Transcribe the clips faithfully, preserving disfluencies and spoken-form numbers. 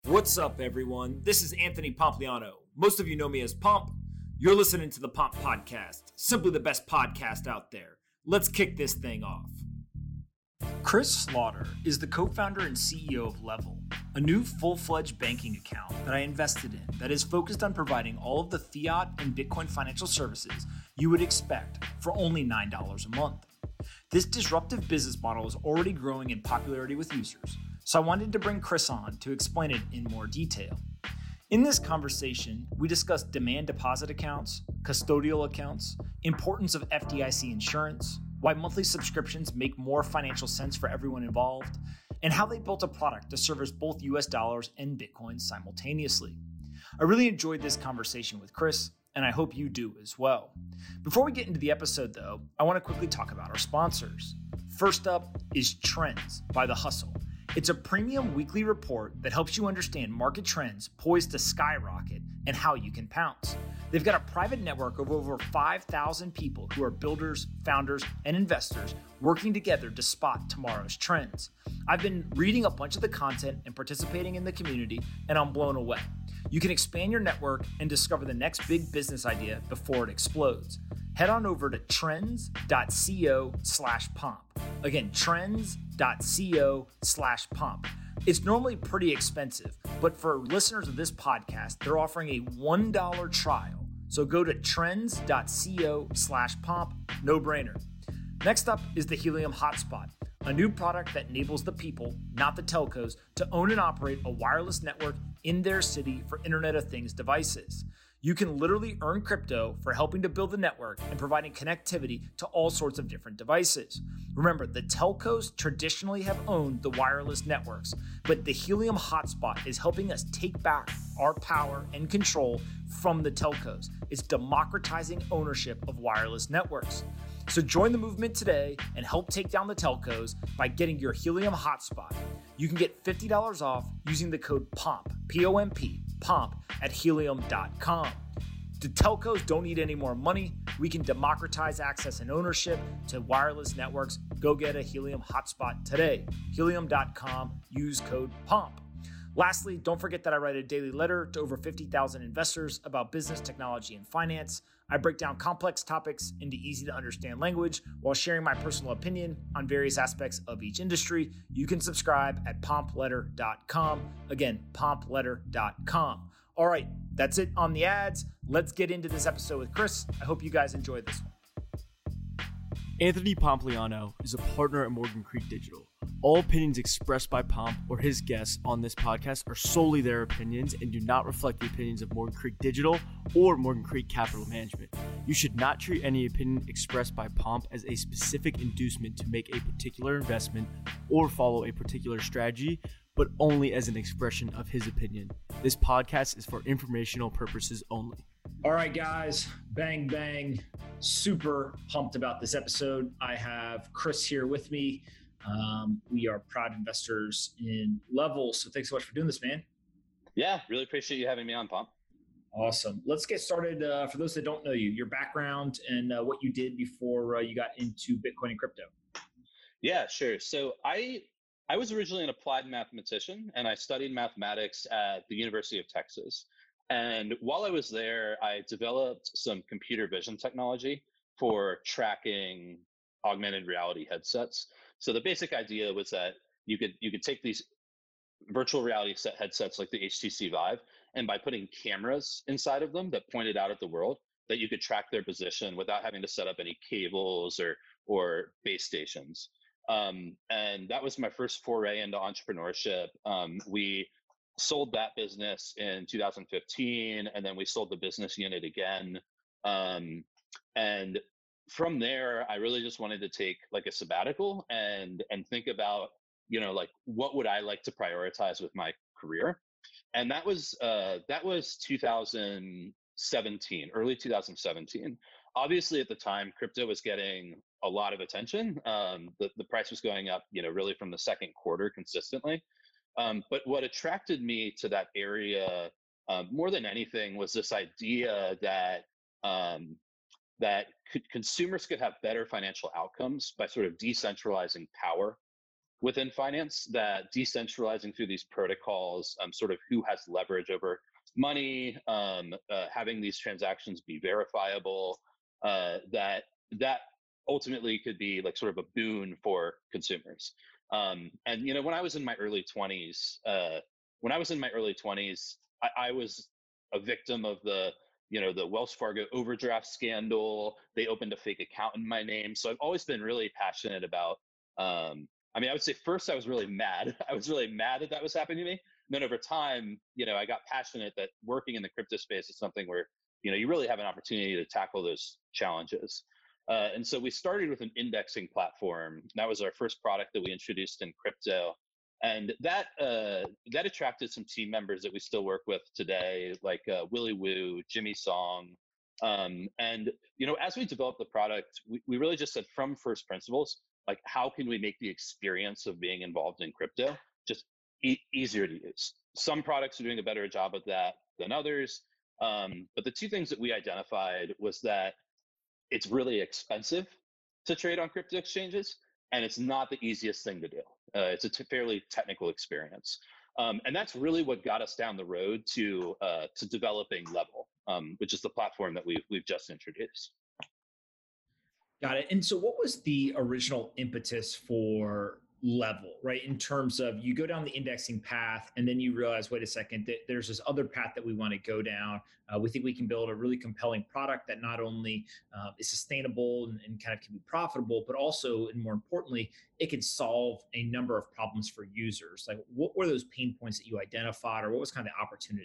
What's up, everyone? This is Anthony Pompliano. Most of you know me as Pomp. You're listening to the Pomp Podcast, simply the best podcast out there. Let's kick this thing off. Chris Slaughter is the co-founder and C E O of Level, a new full-fledged banking account that I invested in that is focused on providing all of the fiat and Bitcoin financial services you would expect for only nine dollars a month. This disruptive business model is already growing in popularity with users, so I wanted to bring Chris on to explain it in more detail. In this conversation, we discuss demand deposit accounts, custodial accounts, importance of F D I C insurance, why monthly subscriptions make more financial sense for everyone involved, and how they built a product to service both U S dollars and Bitcoin simultaneously. I really enjoyed this conversation with Chris, and I hope you do as well. Before we get into the episode, though, I want to quickly talk about our sponsors. First up is Trends by The Hustle. It's a premium weekly report that helps you understand market trends poised to skyrocket and how you can pounce. They've got a private network of over five thousand people who are builders, founders, and investors working together to spot tomorrow's trends. I've been reading a bunch of the content and participating in the community, and I'm blown away. You can expand your network and discover the next big business idea before it explodes. Head on over to trends.co slash pomp. Again, trends.co slash pomp. It's normally pretty expensive, but for listeners of this podcast, they're offering a one dollar trial. So go to trends.co slash pomp, no brainer. Next up is the Helium Hotspot, a new product that enables the people, not the telcos, to own and operate a wireless network in their city for Internet of Things devices. You can literally earn crypto for helping to build the network and providing connectivity to all sorts of different devices. Remember, the telcos traditionally have owned the wireless networks, but the Helium Hotspot is helping us take back our power and control from the telcos. It's democratizing ownership of wireless networks. So join the movement today and help take down the telcos by getting your Helium Hotspot. You can get fifty dollars off using the code POMP, P O M P, POMP at helium dot com. The telcos don't need any more money. We can democratize access and ownership to wireless networks. Go get a Helium Hotspot today. helium dot com, use code POMP. Lastly, don't forget that I write a daily letter to over fifty thousand investors about business, technology, and finance. I break down complex topics into easy to understand language while sharing my personal opinion on various aspects of each industry. You can subscribe at pomp letter dot com. Again, pomp letter dot com. All right, that's it on the ads. Let's get into this episode with Chris. I hope you guys enjoyed this one. Anthony Pompliano is a partner at Morgan Creek Digital. All opinions expressed by Pomp or his guests on this podcast are solely their opinions and do not reflect the opinions of Morgan Creek Digital or Morgan Creek Capital Management. You should not treat any opinion expressed by Pomp as a specific inducement to make a particular investment or follow a particular strategy, but only as an expression of his opinion. This podcast is for informational purposes only. All right, guys, bang, bang. Super pumped about this episode. I have Chris here with me. Um, we are proud investors in Level. So thanks so much for doing this, man. Yeah, really appreciate you having me on, Pomp. Awesome. Let's get started. Uh, for those that don't know you, your background and uh, what you did before uh, you got into Bitcoin and crypto. Yeah, sure. So I I was originally an applied mathematician, and I studied mathematics at the University of Texas. And while I was there, I developed some computer vision technology for tracking augmented reality headsets. So the basic idea was that you could you could take these virtual reality set headsets like the H T C Vive, and by putting cameras inside of them that pointed out at the world, that you could track their position without having to set up any cables or or base stations. Um, and that was my first foray into entrepreneurship. Um, we sold that business in two thousand fifteen, and then we sold the business unit again. Um, and from there, I really just wanted to take like a sabbatical and and think about, you know, like what would I like to prioritize with my career? And that was uh, that was two thousand seventeen, early two thousand seventeen. Obviously, at the time, crypto was getting a lot of attention. Um, the the price was going up, you know, really from the second quarter consistently. Um, but what attracted me to that area uh, more than anything was this idea that um, that could, consumers could have better financial outcomes by sort of decentralizing power within finance, that decentralizing through these protocols, um, sort of who has leverage over money, um, uh, having these transactions be verifiable, uh, that that ultimately could be like sort of a boon for consumers. Um, and you know, when I was in my early twenties, uh, when I was in my early twenties, I, I was a victim of the you know the Wells Fargo overdraft scandal. They opened a fake account in my name, so I've always been really passionate about. Um, I mean, I would say first I was really mad. I was really mad that that was happening to me. And then over time, you know, I got passionate that working in the crypto space is something where you know you really have an opportunity to tackle those challenges. Uh, and so we started with an indexing platform. That was our first product that we introduced in crypto. And that uh, that attracted some team members that we still work with today, like uh, Willy Woo, Jimmy Song. Um, and, you know, as we developed the product, we, we really just said from first principles, like, how can we make the experience of being involved in crypto just e- easier to use? Some products are doing a better job of that than others. Um, but the two things that we identified was that it's really expensive to trade on crypto exchanges, and it's not the easiest thing to do. Uh, it's a t- fairly technical experience. Um, and that's really what got us down the road to uh, to developing Level, um, which is the platform that we've, we've just introduced. Got it. And so what was the original impetus for Level, right? In terms of you go down the indexing path and then you realize, wait a second, that there's this other path that we want to go down. Uh, we think we can build a really compelling product that not only uh, is sustainable and, and kind of can be profitable, but also, and more importantly, it can solve a number of problems for users. Like, what were those pain points that you identified, or what was kind of the opportunity?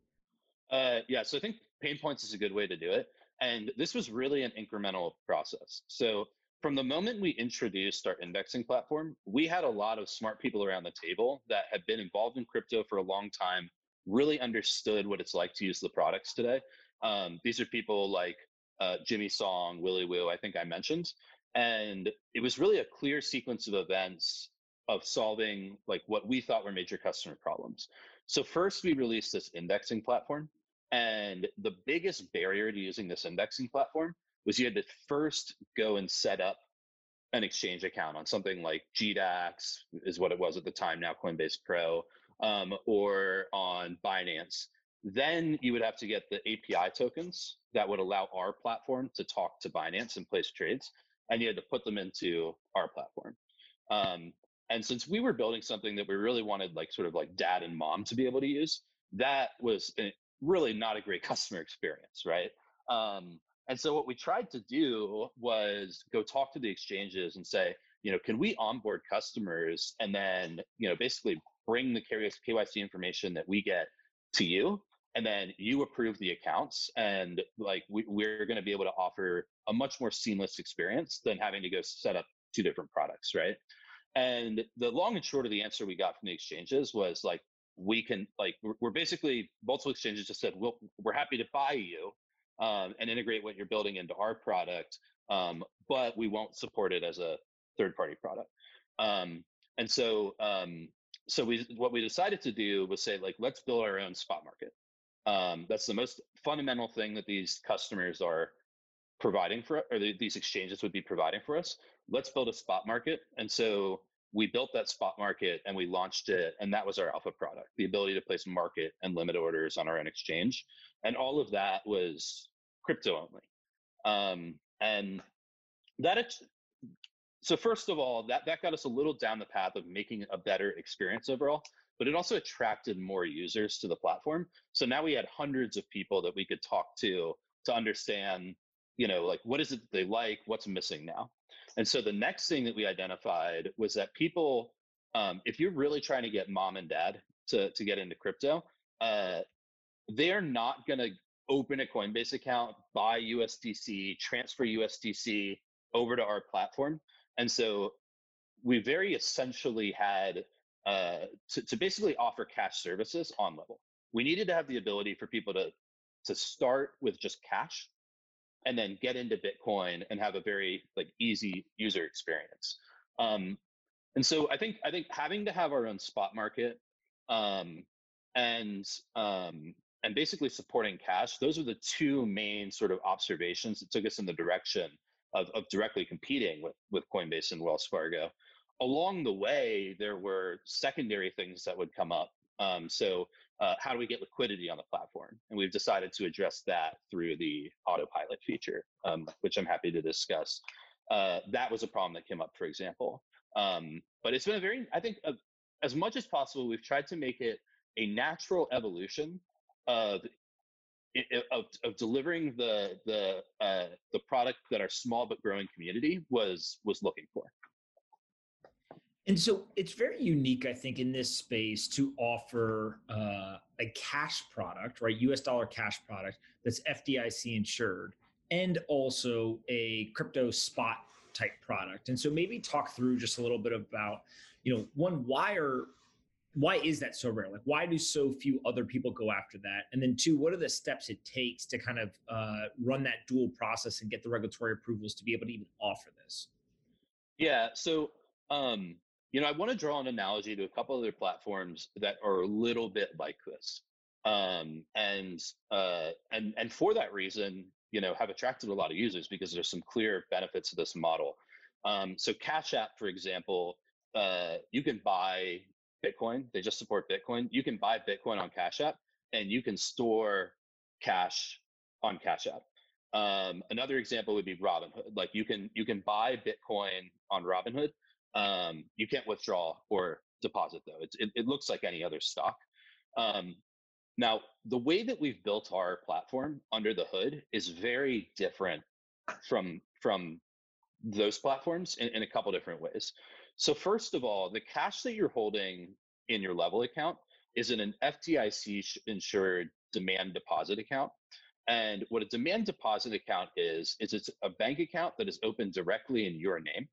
Uh, yeah, so I think pain points is a good way to do it. And this was really an incremental process. So from the moment we introduced our indexing platform, we had a lot of smart people around the table that had been involved in crypto for a long time, really understood what it's like to use the products today. Um, these are people like uh, Jimmy Song, Willy Woo, I think I mentioned. And it was really a clear sequence of events of solving like what we thought were major customer problems. So first we released this indexing platform. And the biggest barrier to using this indexing platform was you had to first go and set up an exchange account on something like G DAX, is what it was at the time, now Coinbase Pro, um, or on Binance. Then you would have to get the A P I tokens that would allow our platform to talk to Binance and place trades, and you had to put them into our platform. Um, and since we were building something that we really wanted, like sort of like dad and mom to be able to use, that was really not a great customer experience, right? Um, and so what we tried to do was go talk to the exchanges and say, you know, can we onboard customers and then, you know, basically bring the K Y C information that we get to you, and then you approve the accounts, and like we, we're going to be able to offer a much more seamless experience than having to go set up two different products, right? And the long and short of the answer we got from the exchanges was like, we can like we're basically multiple exchanges just said we'll, we're happy to buy you um, and integrate what you're building into our product, um, but we won't support it as a third party product. Um, and so um, so we what we decided to do was say like, let's build our own spot market. Um, that's the most fundamental thing that these customers are providing for, or these exchanges would be providing for us. Let's build a spot market. And so we built that spot market and we launched it, and that was our alpha product, the ability to place market and limit orders on our own exchange. And all of that was crypto only. Um, and that, so first of all, that, that got us a little down the path of making a better experience overall, but it also attracted more users to the platform. So now we had hundreds of people that we could talk to to understand, you know, like what is it that they like, what's missing now. And so the next thing that we identified was that people, um, if you're really trying to get mom and dad to, to get into crypto, uh, they're not going to open a Coinbase account, buy U S D C, transfer U S D C over to our platform. And so we very essentially had uh, to, to basically offer cash services on Level. We needed to have the ability for people to, to start with just cash and then get into Bitcoin and have a very like easy user experience. Um, and so I think I think having to have our own spot market um, and um, and basically supporting cash, those are the two main sort of observations that took us in the direction of, of directly competing with with Coinbase and Wells Fargo. along the way, there were secondary things that would come up. Um, so uh, how do we get liquidity on the platform? And we've decided to address that through the autopilot feature, um, which I'm happy to discuss. Uh, that was a problem that came up, for example. Um, but it's been a very, I think, uh, as much as possible, we've tried to make it a natural evolution of of, of delivering the the uh, the product that our small but growing community was was looking for. And so it's very unique, I think, in this space to offer uh, a cash product, right? U S dollar cash product that's F D I C insured, and also a crypto spot type product. And so maybe talk through just a little bit about, you know, one, why are why is that so rare? Like, why do so few other people go after that? And then two, what are the steps it takes to kind of uh, run that dual process and get the regulatory approvals to be able to even offer this? Yeah. So, um, you know, I want to draw an analogy to a couple other platforms that are a little bit like this. Um, and, uh, and, and for that reason, you know, have attracted a lot of users because there's some clear benefits to this model. Um, so Cash App, for example, uh, you can buy Bitcoin. They just support Bitcoin. You can buy Bitcoin on Cash App and you can store cash on Cash App. Um, another example would be Robinhood. Like you can you can buy Bitcoin on Robinhood. Um, you can't withdraw or deposit though. It's, it, it looks like any other stock. Um, now, the way that we've built our platform under the hood is very different from from those platforms in, in a couple different ways. So first of all, the cash that you're holding in your Level account is in an F D I C insured demand deposit account. And what a demand deposit account is, is it's a bank account that is opened directly in your name.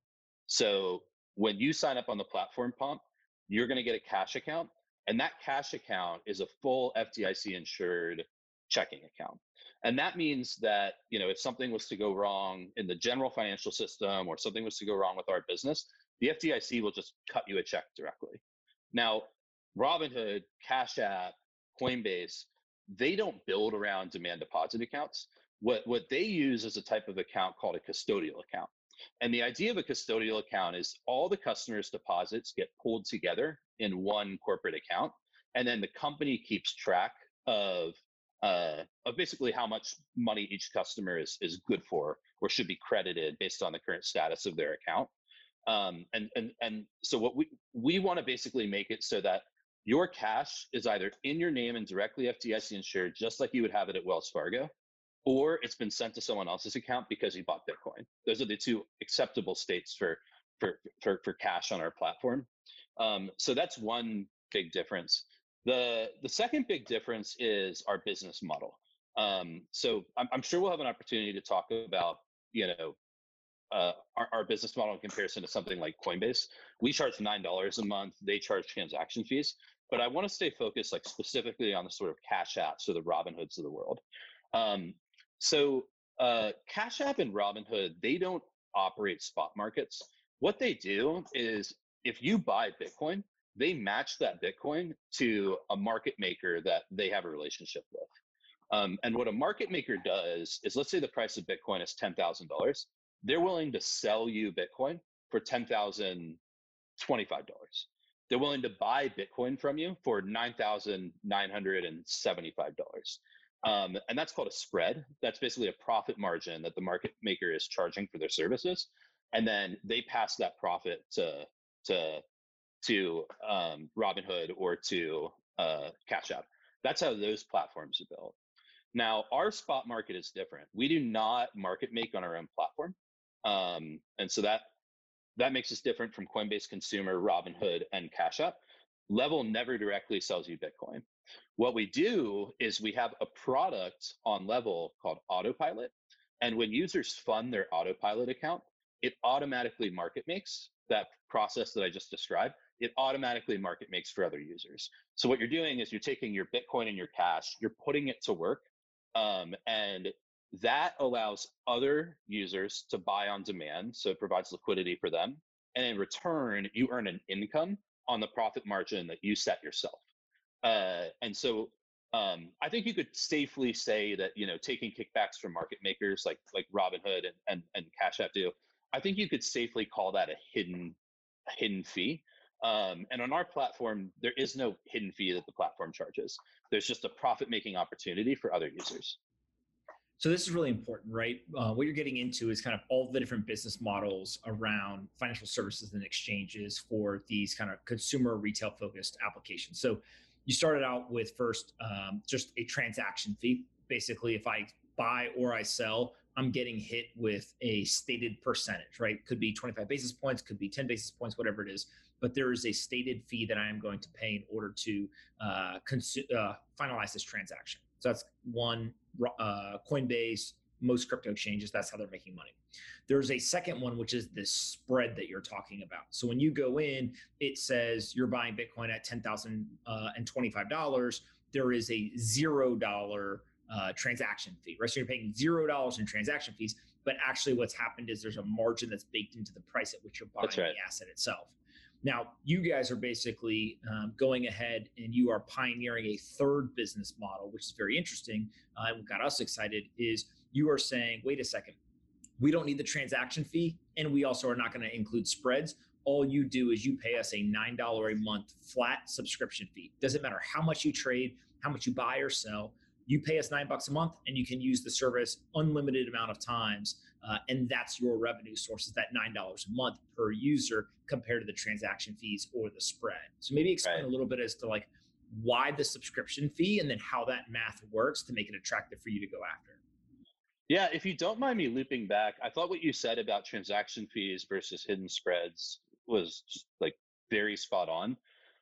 So when you sign up on the platform pump, you're going to get a cash account. And that cash account is a full F D I C insured checking account. And that means that, you know, if something was to go wrong in the general financial system or something was to go wrong with our business, the F D I C will just cut you a check directly. Now, Robinhood, Cash App, Coinbase, they don't build around demand deposit accounts. What, what they use is a type of account called a custodial account. And the idea of a custodial account is all the customers' deposits get pulled together in one corporate account. And then the company keeps track of, uh, of basically how much money each customer is, is good for or should be credited based on the current status of their account. Um, and, and, and so what we, we want to basically make it so that your cash is either in your name and directly F D I C insured, just like you would have it at Wells Fargo, or it's been sent to someone else's account because you bought Bitcoin. Those are the two acceptable states for for for, for cash on our platform. Um, so that's one big difference. The the second big difference is our business model. Um, so I'm, I'm sure we'll have an opportunity to talk about, you know, uh, our, our business model in comparison to something like Coinbase. We charge nine dollars a month. They charge transaction fees. But I want to stay focused like specifically on the sort of Cash Apps or the Robinhoods of the world. Um, so uh, Cash App and Robinhood, they don't operate spot markets. What they do is if you buy Bitcoin, they match that Bitcoin to a market maker that they have a relationship with. Um, and what a market maker does is, let's say the price of Bitcoin is ten thousand dollars. They're willing to sell you Bitcoin for ten thousand twenty-five dollars. They're willing to buy Bitcoin from you for nine thousand nine hundred seventy-five dollars. Um, and that's called a spread. That's basically a profit margin that the market maker is charging for their services. And then they pass that profit to, to, to um, Robinhood or to uh, Cash App. That's how those platforms are built. Now, our spot market is different. We do not market make on our own platform. Um, and so that That makes us different from Coinbase Consumer, Robinhood, and Cash App. Level never directly sells you Bitcoin. What we do is we have a product on Level called Autopilot. And when users fund their Autopilot account, it automatically market makes that process that I just described. It automatically market makes for other users. So what you're doing is you're taking your Bitcoin and your cash, you're putting it to work. Um, and that allows other users to buy on demand. So it provides liquidity for them. And in return, you earn an income on the profit margin that you set yourself. Uh, and so um, I think you could safely say that, you know, taking kickbacks from market makers like like Robinhood and, and, and Cash App do, I think you could safely call that a hidden a hidden fee. Um, and on our platform, there is no hidden fee that the platform charges. There's just a profit-making opportunity for other users. So this is really important, right? Uh, what you're getting into is kind of all the different business models around financial services and exchanges for these kind of consumer retail focused applications. So you started out with first um, just a transaction fee. Basically, if I buy or I sell, I'm getting hit with a stated percentage, right? Could be twenty-five basis points, could be ten basis points, whatever it is. But there is a stated fee that I am going to pay in order to uh, consu- uh, finalize this transaction. So that's one, uh, Coinbase, most crypto exchanges, that's how they're making money. There's a second one, which is this spread that you're talking about. So when you go in, it says you're buying Bitcoin at ten thousand twenty-five dollars. There is a zero dollar uh, transaction fee, right? So you're paying zero dollars in transaction fees, but actually what's happened is there's a margin that's baked into the price at which you're buying right. the asset itself. Now, you guys are basically um, going ahead and you are pioneering a third business model, which is very interesting. Uh, and what got us excited is you are saying, wait a second, we don't need the transaction fee, and we also are not going to include spreads. All you do is you pay us a nine dollars a month flat subscription fee. Doesn't matter how much you trade, how much you buy or sell. You pay us nine bucks a month, and you can use the service unlimited amount of times. Uh, and that's your revenue source, is that nine dollars a month per user compared to the transaction fees or the spread. So maybe explain Right. a little bit as to like why the subscription fee and then how that math works to make it attractive for you to go after. Yeah, if you don't mind me looping back, I thought what you said about transaction fees versus hidden spreads was just like very spot on.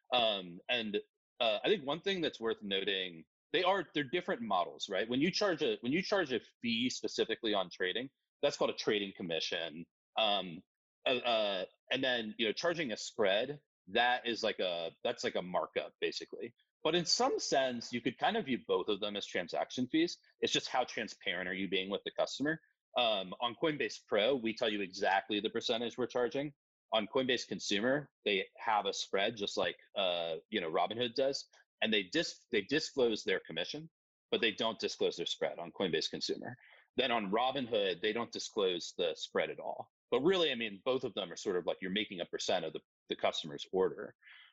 Um, and uh, I think one thing that's worth noting, they are they're different models, right? When you charge a when you charge a fee specifically on trading, that's called a trading commission. Um, uh, uh, and then you know charging a spread, that is like a that's like a markup basically. But in some sense, you could kind of view both of them as transaction fees. It's just how transparent are you being with the customer. Um, on Coinbase Pro, we tell you exactly the percentage we're charging. On Coinbase Consumer, they have a spread just like uh, you know Robinhood does, and they dis they disclose their commission, but they don't disclose their spread on Coinbase Consumer. Then on Robinhood, they don't disclose the spread at all. But really, I mean, both of them are sort of like you're making a percent of the, the customer's order.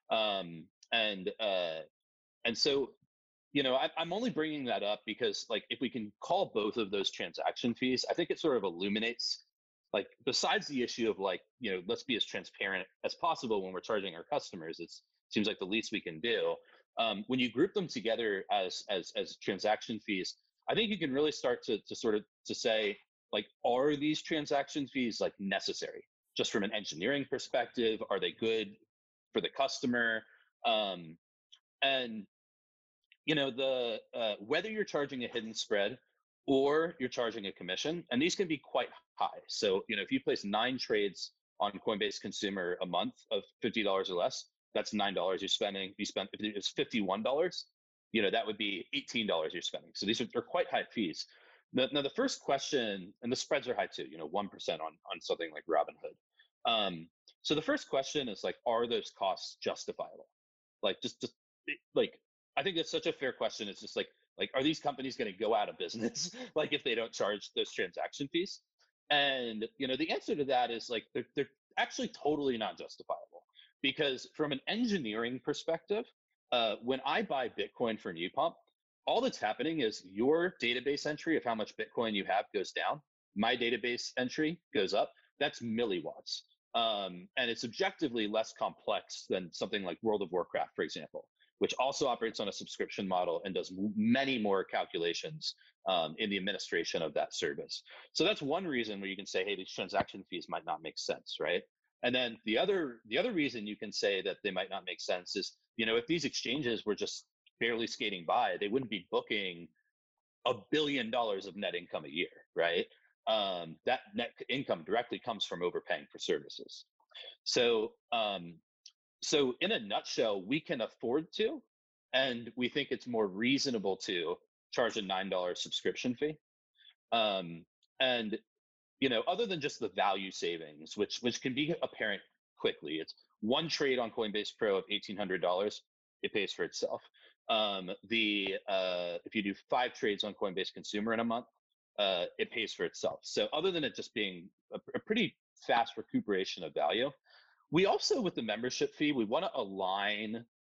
Um, and uh, and so, you know, I, I'm only bringing that up because, like, if we can call both of those transaction fees, I think it sort of illuminates, like, besides the issue of like, you know, let's be as transparent as possible when we're charging our customers. It seems like the least we can do. Um, when you group them together as as as transaction fees, I think you can really start to to sort of to say, like, are these transaction fees like necessary? Just from an engineering perspective, are they good for the customer? Um, and you know, the uh, whether you're charging a hidden spread or you're charging a commission, and these can be quite high. So, you know, if you place nine trades on Coinbase Consumer a month of fifty dollars or less, that's nine dollars you're spending. If you spend, if it's fifty-one dollars, you know, that would be eighteen dollars you're spending. So these are, are quite high fees. Now, now, the first question, and the spreads are high too, you know, one percent on, on something like Robinhood. Um, so the first question is like, are those costs justifiable? Like, just, just like, I think that's such a fair question. It's just like, like, are these companies going to go out of business? Like if they don't charge those transaction fees? And, you know, the answer to that is like, they're, they're actually totally not justifiable because from an engineering perspective, uh, when I buy Bitcoin from UPump, all that's happening is your database entry of how much Bitcoin you have goes down. My database entry goes up. That's milliwatts. Um, and it's objectively less complex than something like World of Warcraft, for example, which also operates on a subscription model and does many more calculations um, in the administration of that service. So that's one reason where you can say, hey, these transaction fees might not make sense, right? And then the other the other reason you can say that they might not make sense is, you know, if these exchanges were just barely skating by, they wouldn't be booking a billion dollars of net income a year, right? Um, that net income directly comes from overpaying for services. So, um, so in a nutshell, we can afford to, and we think it's more reasonable to charge a nine dollars subscription fee. Um, and you know, other than just the value savings, which which can be apparent quickly, it's one trade on Coinbase Pro of eighteen hundred dollars. It pays for itself. Um, the uh, if you do five trades on Coinbase Consumer in a month, uh, it pays for itself. So other than it just being a, a pretty fast recuperation of value, we also, with the membership fee, we want to align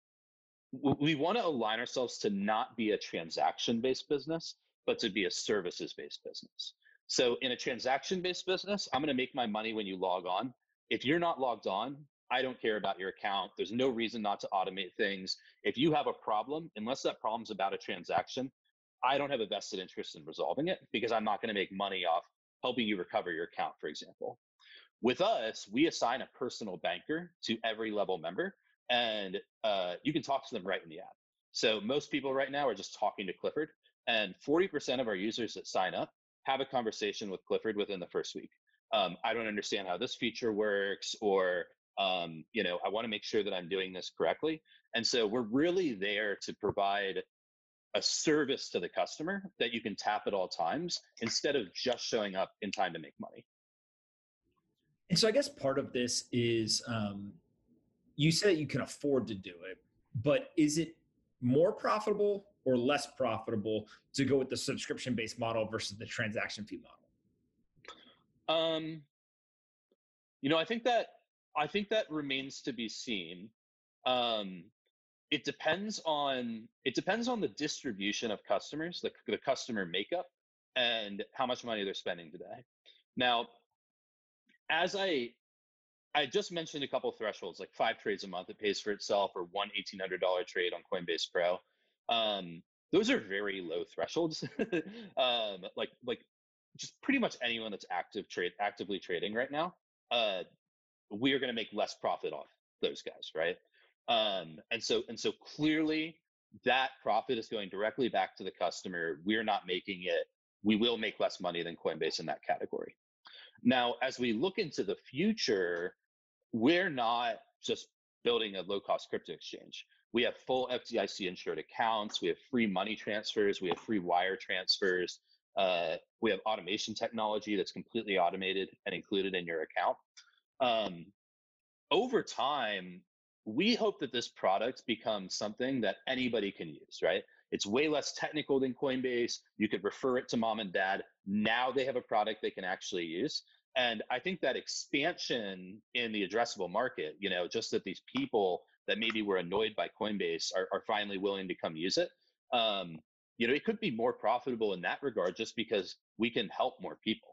we want to align ourselves to not be a transaction-based business, but to be a services-based business. So in a transaction-based business, I'm going to make my money when you log on. If you're not logged on, I don't care about your account. There's no reason not to automate things. If you have a problem, unless that problem's about a transaction, I don't have a vested interest in resolving it because I'm not going to make money off helping you recover your account, for example. With us, we assign a personal banker to every level member, and uh, you can talk to them right in the app. So most people right now are just talking to Clifford, and forty percent of our users that sign up have a conversation with Clifford within the first week. Um, I don't understand how this feature works, or um, you know, I want to make sure that I'm doing this correctly. And so we're really there to provide a service to the customer that you can tap at all times instead of just showing up in time to make money. And so I guess part of this is um, you said you can afford to do it, but is it more profitable or less profitable to go with the subscription-based model versus the transaction fee model? Um, you know, I think that I think that remains to be seen. Um, it depends on it depends on the distribution of customers, the, the customer makeup, and how much money they're spending today. Now, as I I just mentioned a couple of thresholds, like five trades a month, it pays for itself, or one eighteen hundred dollars trade on Coinbase Pro. Um, those are very low thresholds. um, like like just pretty much anyone that's active trade actively trading right now, uh, we are going to make less profit off those guys, right? Um, and so and so clearly that profit is going directly back to the customer. We're not making it. We will make less money than Coinbase in that category. Now, as we look into the future, we're not just building a low-cost crypto exchange. We have full F D I C insured accounts. We have free money transfers. We have free wire transfers. Uh, we have automation technology that's completely automated and included in your account. Um, over time, we hope that this product becomes something that anybody can use, right? It's way less technical than Coinbase. You could refer it to mom and dad. Now they have a product they can actually use. And I think that expansion in the addressable market, you know, just that these people that maybe were annoyed by Coinbase are, are finally willing to come use it. Um, you know, it could be more profitable in that regard just because we can help more people.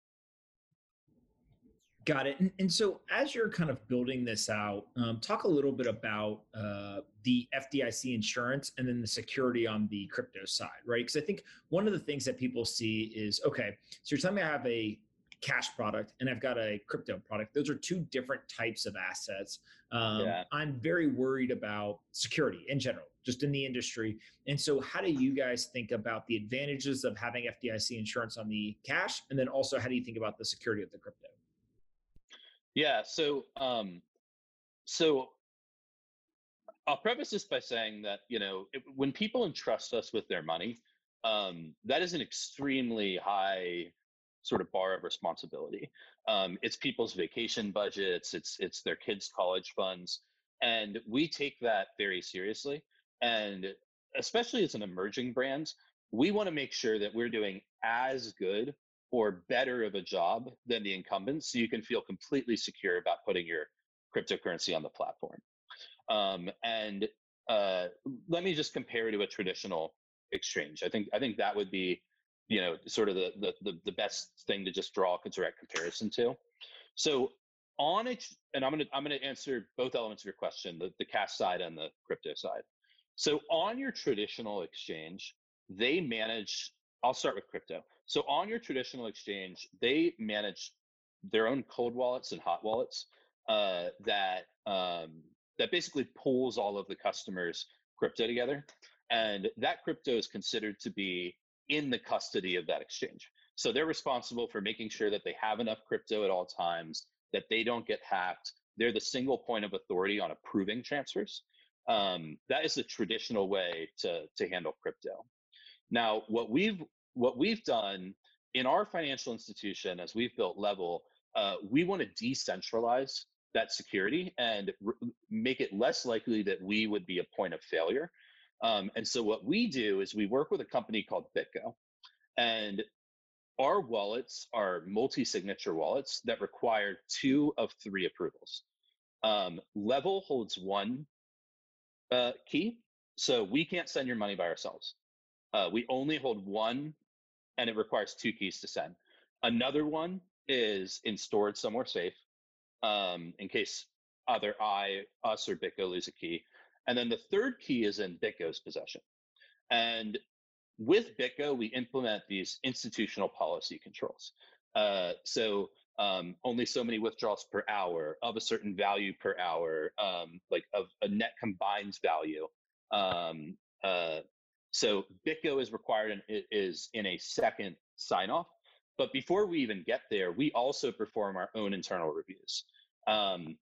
Got it. And, and so as you're kind of building this out, um, talk a little bit about uh, the F D I C insurance and then the security on the crypto side, right? Because I think one of the things that people see is, okay, so you're telling me I have a cash product and I've got a crypto product. Those are two different types of assets. Um, yeah. I'm very worried about security in general, just in the industry. And so how do you guys think about the advantages of having F D I C insurance on the cash? And then also, how do you think about the security of the crypto? Yeah, so um, so I'll preface this by saying that, you know, it, when people entrust us with their money, um, that is an extremely high sort of bar of responsibility. Um, it's people's vacation budgets, it's it's their kids' college funds, and we take that very seriously. And especially as an emerging brand, we want to make sure that we're doing as good or better of a job than the incumbents, so you can feel completely secure about putting your cryptocurrency on the platform. Um, and uh, let me just compare to a traditional exchange. I think I think that would be, you know, sort of the the the, the best thing to just draw a direct comparison to. So on it, and I'm gonna I'm gonna answer both elements of your question, the, the cash side and the crypto side. So on your traditional exchange, they manage. I'll start with crypto. So on your traditional exchange, they manage their own cold wallets and hot wallets uh, that um, that basically pulls all of the customers' crypto together, and that crypto is considered to be in the custody of that exchange. So they're responsible for making sure that they have enough crypto at all times, that they don't get hacked. They're the single point of authority on approving transfers. Um, that is the traditional way to to handle crypto. Now, what we've what we've done in our financial institution, as we've built Level, uh, we want to decentralize that security and r- make it less likely that we would be a point of failure. Um, and so what we do is we work with a company called BitGo, and our wallets are multi-signature wallets that require two of three approvals. Um, Level holds one uh, key, so we can't send your money by ourselves. Uh, we only hold one, and it requires two keys to send. Another one is in storage somewhere safe, um, in case either I, us, or BitGo lose a key. And then the third key is in BitGo's possession. And with BitGo, we implement these institutional policy controls. Uh, so um, only so many withdrawals per hour of a certain value per hour, um, like of a net combined value. Um, uh, so BitGo is required and it is in a second sign off. But before we even get there, we also perform our own internal reviews. Um,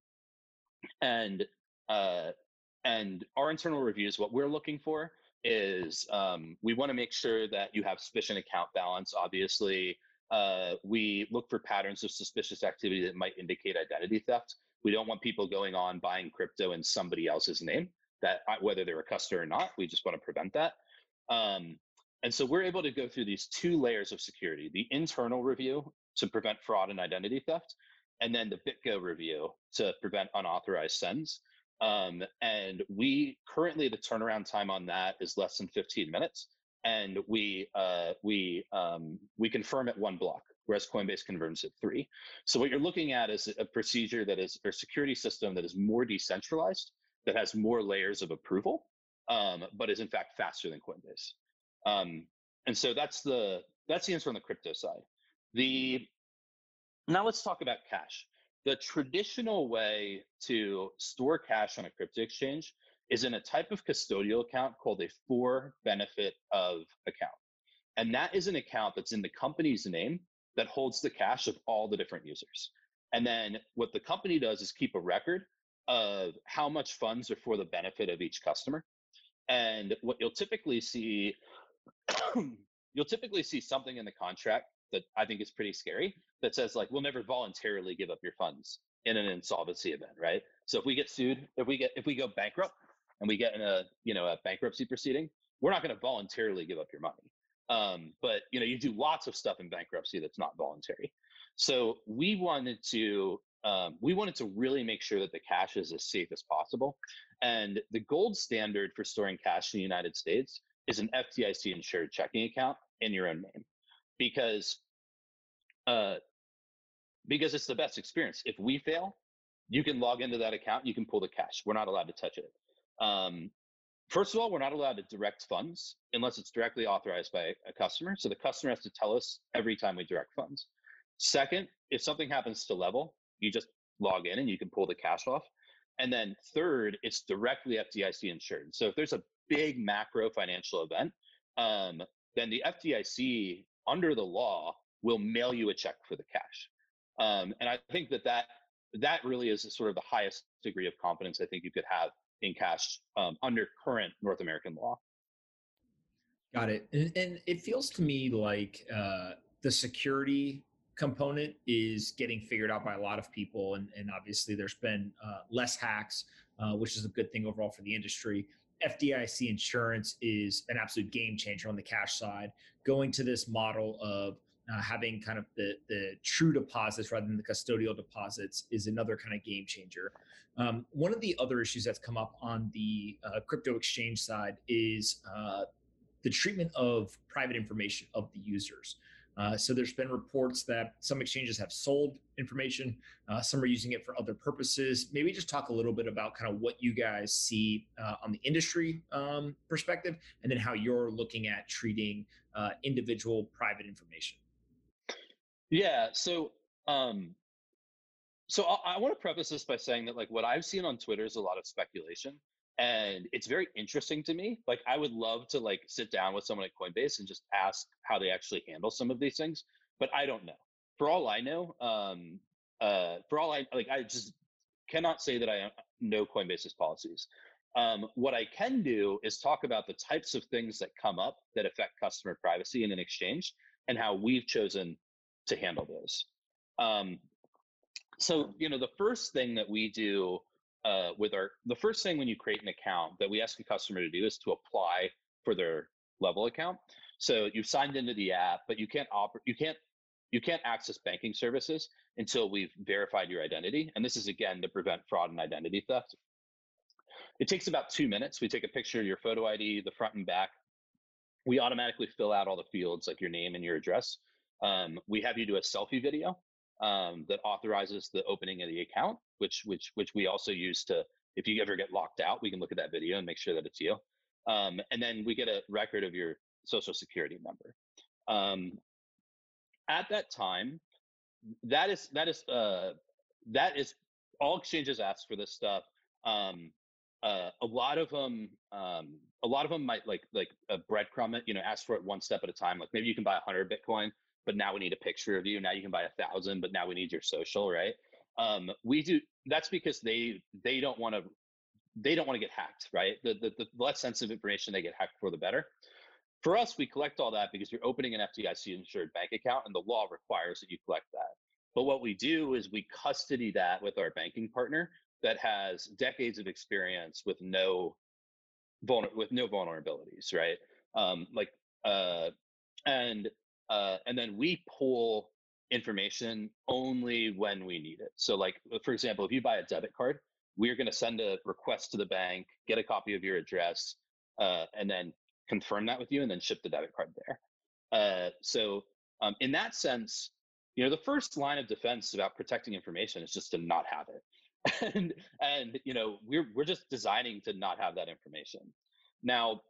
and uh, and our internal reviews, what we're looking for is um, we want to make sure that you have sufficient account balance. Obviously, uh, we look for patterns of suspicious activity that might indicate identity theft. We don't want people going on buying crypto in somebody else's name, that whether they're a customer or not. We just want to prevent that. Um, and so we're able to go through these two layers of security: the internal review to prevent fraud and identity theft, and then the BitGo review to prevent unauthorized sends. Um, and we currently, the turnaround time on that is less than fifteen minutes, and we uh, we um, we confirm at one block, whereas Coinbase confirms at three. So what you're looking at is a procedure that is, or a security system that is more decentralized, that has more layers of approval, um, but is in fact faster than Coinbase. Um, and so that's the that's the answer on the crypto side. The now let's talk about cash. The traditional way to store cash on a crypto exchange is in a type of custodial account called a for benefit of account. And that is an account that's in the company's name that holds the cash of all the different users. And then what the company does is keep a record of how much funds are for the benefit of each customer. And what you'll typically see, you'll typically see something in the contract that I think is pretty scary that says, like, we'll never voluntarily give up your funds in an insolvency event, right? So if we get sued, if we get if we go bankrupt and we get in a you know a bankruptcy proceeding, we're not going to voluntarily give up your money. Um, but you know you do lots of stuff in bankruptcy that's not voluntary. So we wanted to um, we wanted to really make sure that the cash is as safe as possible. And the gold standard for storing cash in the United States is an F D I C insured checking account in your own name. Because uh, because it's the best experience. If we fail, you can log into that account, you can pull the cash. We're not allowed to touch it. Um, first of all, we're not allowed to direct funds unless it's directly authorized by a customer. So the customer has to tell us every time we direct funds. Second, if something happens to Level, you just log in and you can pull the cash off. And then third, it's directly F D I C insured. So if there's a big macro financial event, um, then the F D I C under the law will mail you a check for the cash. Um, and I think that, that that really is sort of the highest degree of confidence I think you could have in cash um, under current North American law. Got it. And, and it feels to me like uh, the security component is getting figured out by a lot of people. And, and obviously there's been uh, less hacks, uh, which is a good thing overall for the industry. F D I C insurance is an absolute game changer on the cash side. Going to this model of uh, having kind of the, the true deposits rather than the custodial deposits is another kind of game changer. Um, one of the other issues that's come up on the uh, crypto exchange side is uh, the treatment of private information of the users. Uh, so there's been reports that some exchanges have sold information, uh, some are using it for other purposes. Maybe just talk a little bit about kind of what you guys see uh, on the industry um, perspective, and then how you're looking at treating uh, individual private information. Yeah, so um, so I, I want to preface this by saying that like what I've seen on Twitter is a lot of speculation. And it's very interesting to me. Like, I would love to like sit down with someone at Coinbase and just ask how they actually handle some of these things, but I don't know. For all I know, um, uh, for all I like, I just cannot say that I know Coinbase's policies. Um, what I can do is talk about the types of things that come up that affect customer privacy in an exchange and how we've chosen to handle those. Um, so, you know, the first thing that we do Uh, with our, the first thing when you create an account that we ask a customer to do is to apply for their Level account. So you've signed into the app, but you can't operate, you can't you can't access banking services until we've verified your identity. And this is, again, to prevent fraud and identity theft. It takes about two minutes. We take a picture of your photo I D, the front and back. We automatically fill out all the fields like your name and your address. Um, we have you do a selfie video um, that authorizes the opening of the account, which which which we also use to, if you ever get locked out, we can look at that video and make sure that it's you. Um, and then we get a record of your social security number. Um, at that time, that is that is uh, that is all exchanges ask for this stuff. Um, uh, a lot of them, um, a lot of them might like like a breadcrumb it, you know, ask for it one step at a time. Like maybe you can buy a hundred Bitcoin, but now we need a picture of you. Now you can buy a thousand, but now we need your social, right? Um, we do. That's because they they don't want to they don't want to get hacked, right? The, the the less sensitive information they get hacked for, the better. For us, we collect all that because you're opening an F D I C insured bank account, and the law requires that you collect that. But what we do is we custody that with our banking partner that has decades of experience with no vulner- with no vulnerabilities, right? Um, like, uh, and uh, and then we pull information only when we need it. So, like for example, if you buy a debit card, we're going to send a request to the bank, get a copy of your address, uh, and then confirm that with you, and then ship the debit card there. Uh, so, um, in that sense, you know, the first line of defense about protecting information is just to not have it. and and you know we're we're just designing to not have that information. Now,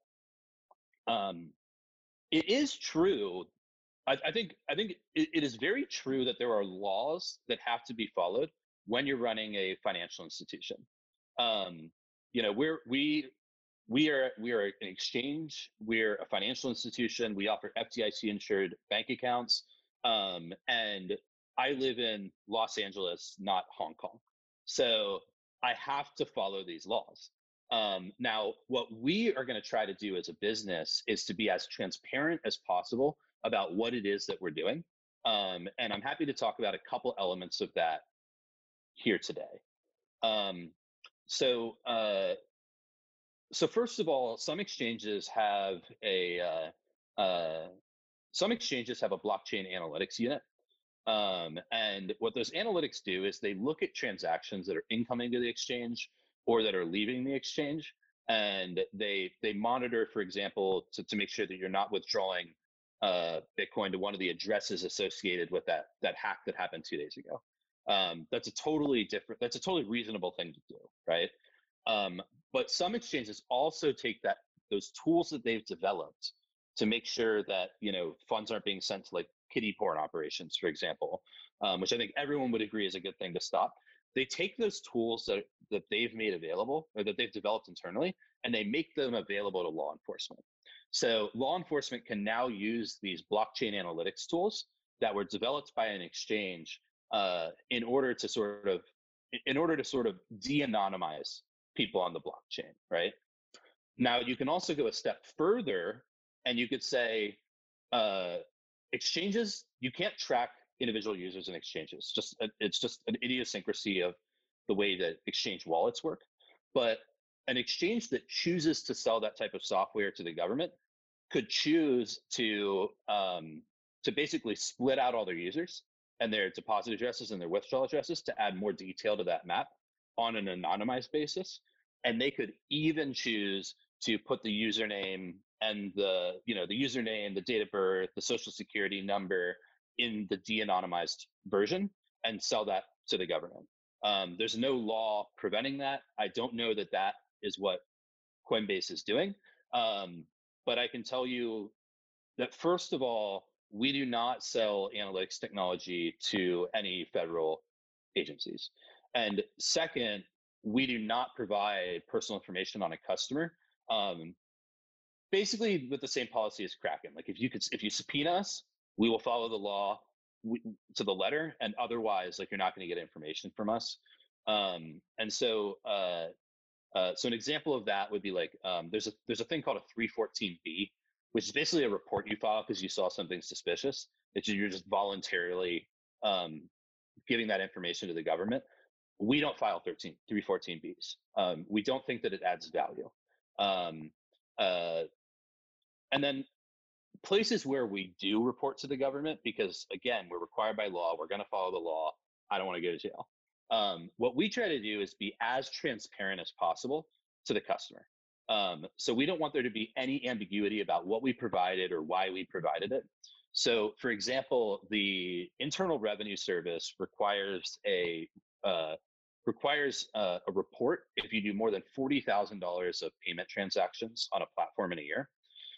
um, it is true. I, I think I think it, it is very true that there are laws that have to be followed when you're running a financial institution. Um, you know, we're we we are we are an exchange. We're a financial institution. We offer F D I C insured bank accounts. Um, and I live in Los Angeles, not Hong Kong. So I have to follow these laws. Um, now, what we are going to try to do as a business is to be as transparent as possible about what it is that we're doing. Um, and I'm happy to talk about a couple elements of that here today. Um, so, uh, so first of all, some exchanges have a uh, uh, some exchanges have a blockchain analytics unit. Um, and what those analytics do is they look at transactions that are incoming to the exchange or that are leaving the exchange, and they they monitor, for example, to, to make sure that you're not withdrawing uh, Bitcoin to one of the addresses associated with that that hack that happened two days ago. Um, that's a totally different. That's a totally reasonable thing to do, right? Um, but some exchanges also take that those tools that they've developed to make sure that you know funds aren't being sent to like kiddie porn operations, for example, um, which I think everyone would agree is a good thing to stop. They take those tools that that they've made available or that they've developed internally, and they make them available to law enforcement. So law enforcement can now use these blockchain analytics tools that were developed by an exchange uh, in order to sort of in order to sort of de-anonymize people on the blockchain, right? Now, you can also go a step further, and you could say, uh, exchanges, you can't track individual users in exchanges. Just it's just an idiosyncrasy of the way that exchange wallets work. But an exchange that chooses to sell that type of software to the government could choose to um, to basically split out all their users and their deposit addresses and their withdrawal addresses to add more detail to that map on an anonymized basis. And they could even choose to put the username and the, you know, the username, the date of birth, the social security number in the de-anonymized version and sell that to the government. Um, there's no law preventing that. I don't know that that is what Coinbase is doing. Um, but I can tell you that, first of all, we do not sell analytics technology to any federal agencies. And second, we do not provide personal information on a customer. Um, basically with the same policy as Kraken. Like if you could, if you subpoena us, we will follow the law to the letter, and otherwise, like you're not going to get information from us. Um, and so, uh, uh, so an example of that would be like um, there's a there's a thing called a three fourteen B, which is basically a report you file because you saw something suspicious. That you're just voluntarily um, giving that information to the government. We don't file thirteen, three fourteen Bs. Um, we don't think that it adds value. Um, uh, and then places where we do report to the government, because again, we're required by law, we're going to follow the law. I don't want to go to jail. Um, what we try to do is be as transparent as possible to the customer. Um, so we don't want there to be any ambiguity about what we provided or why we provided it. So, for example, the Internal Revenue Service requires a uh, requires uh, a report if you do more than forty thousand dollars of payment transactions on a platform in a year.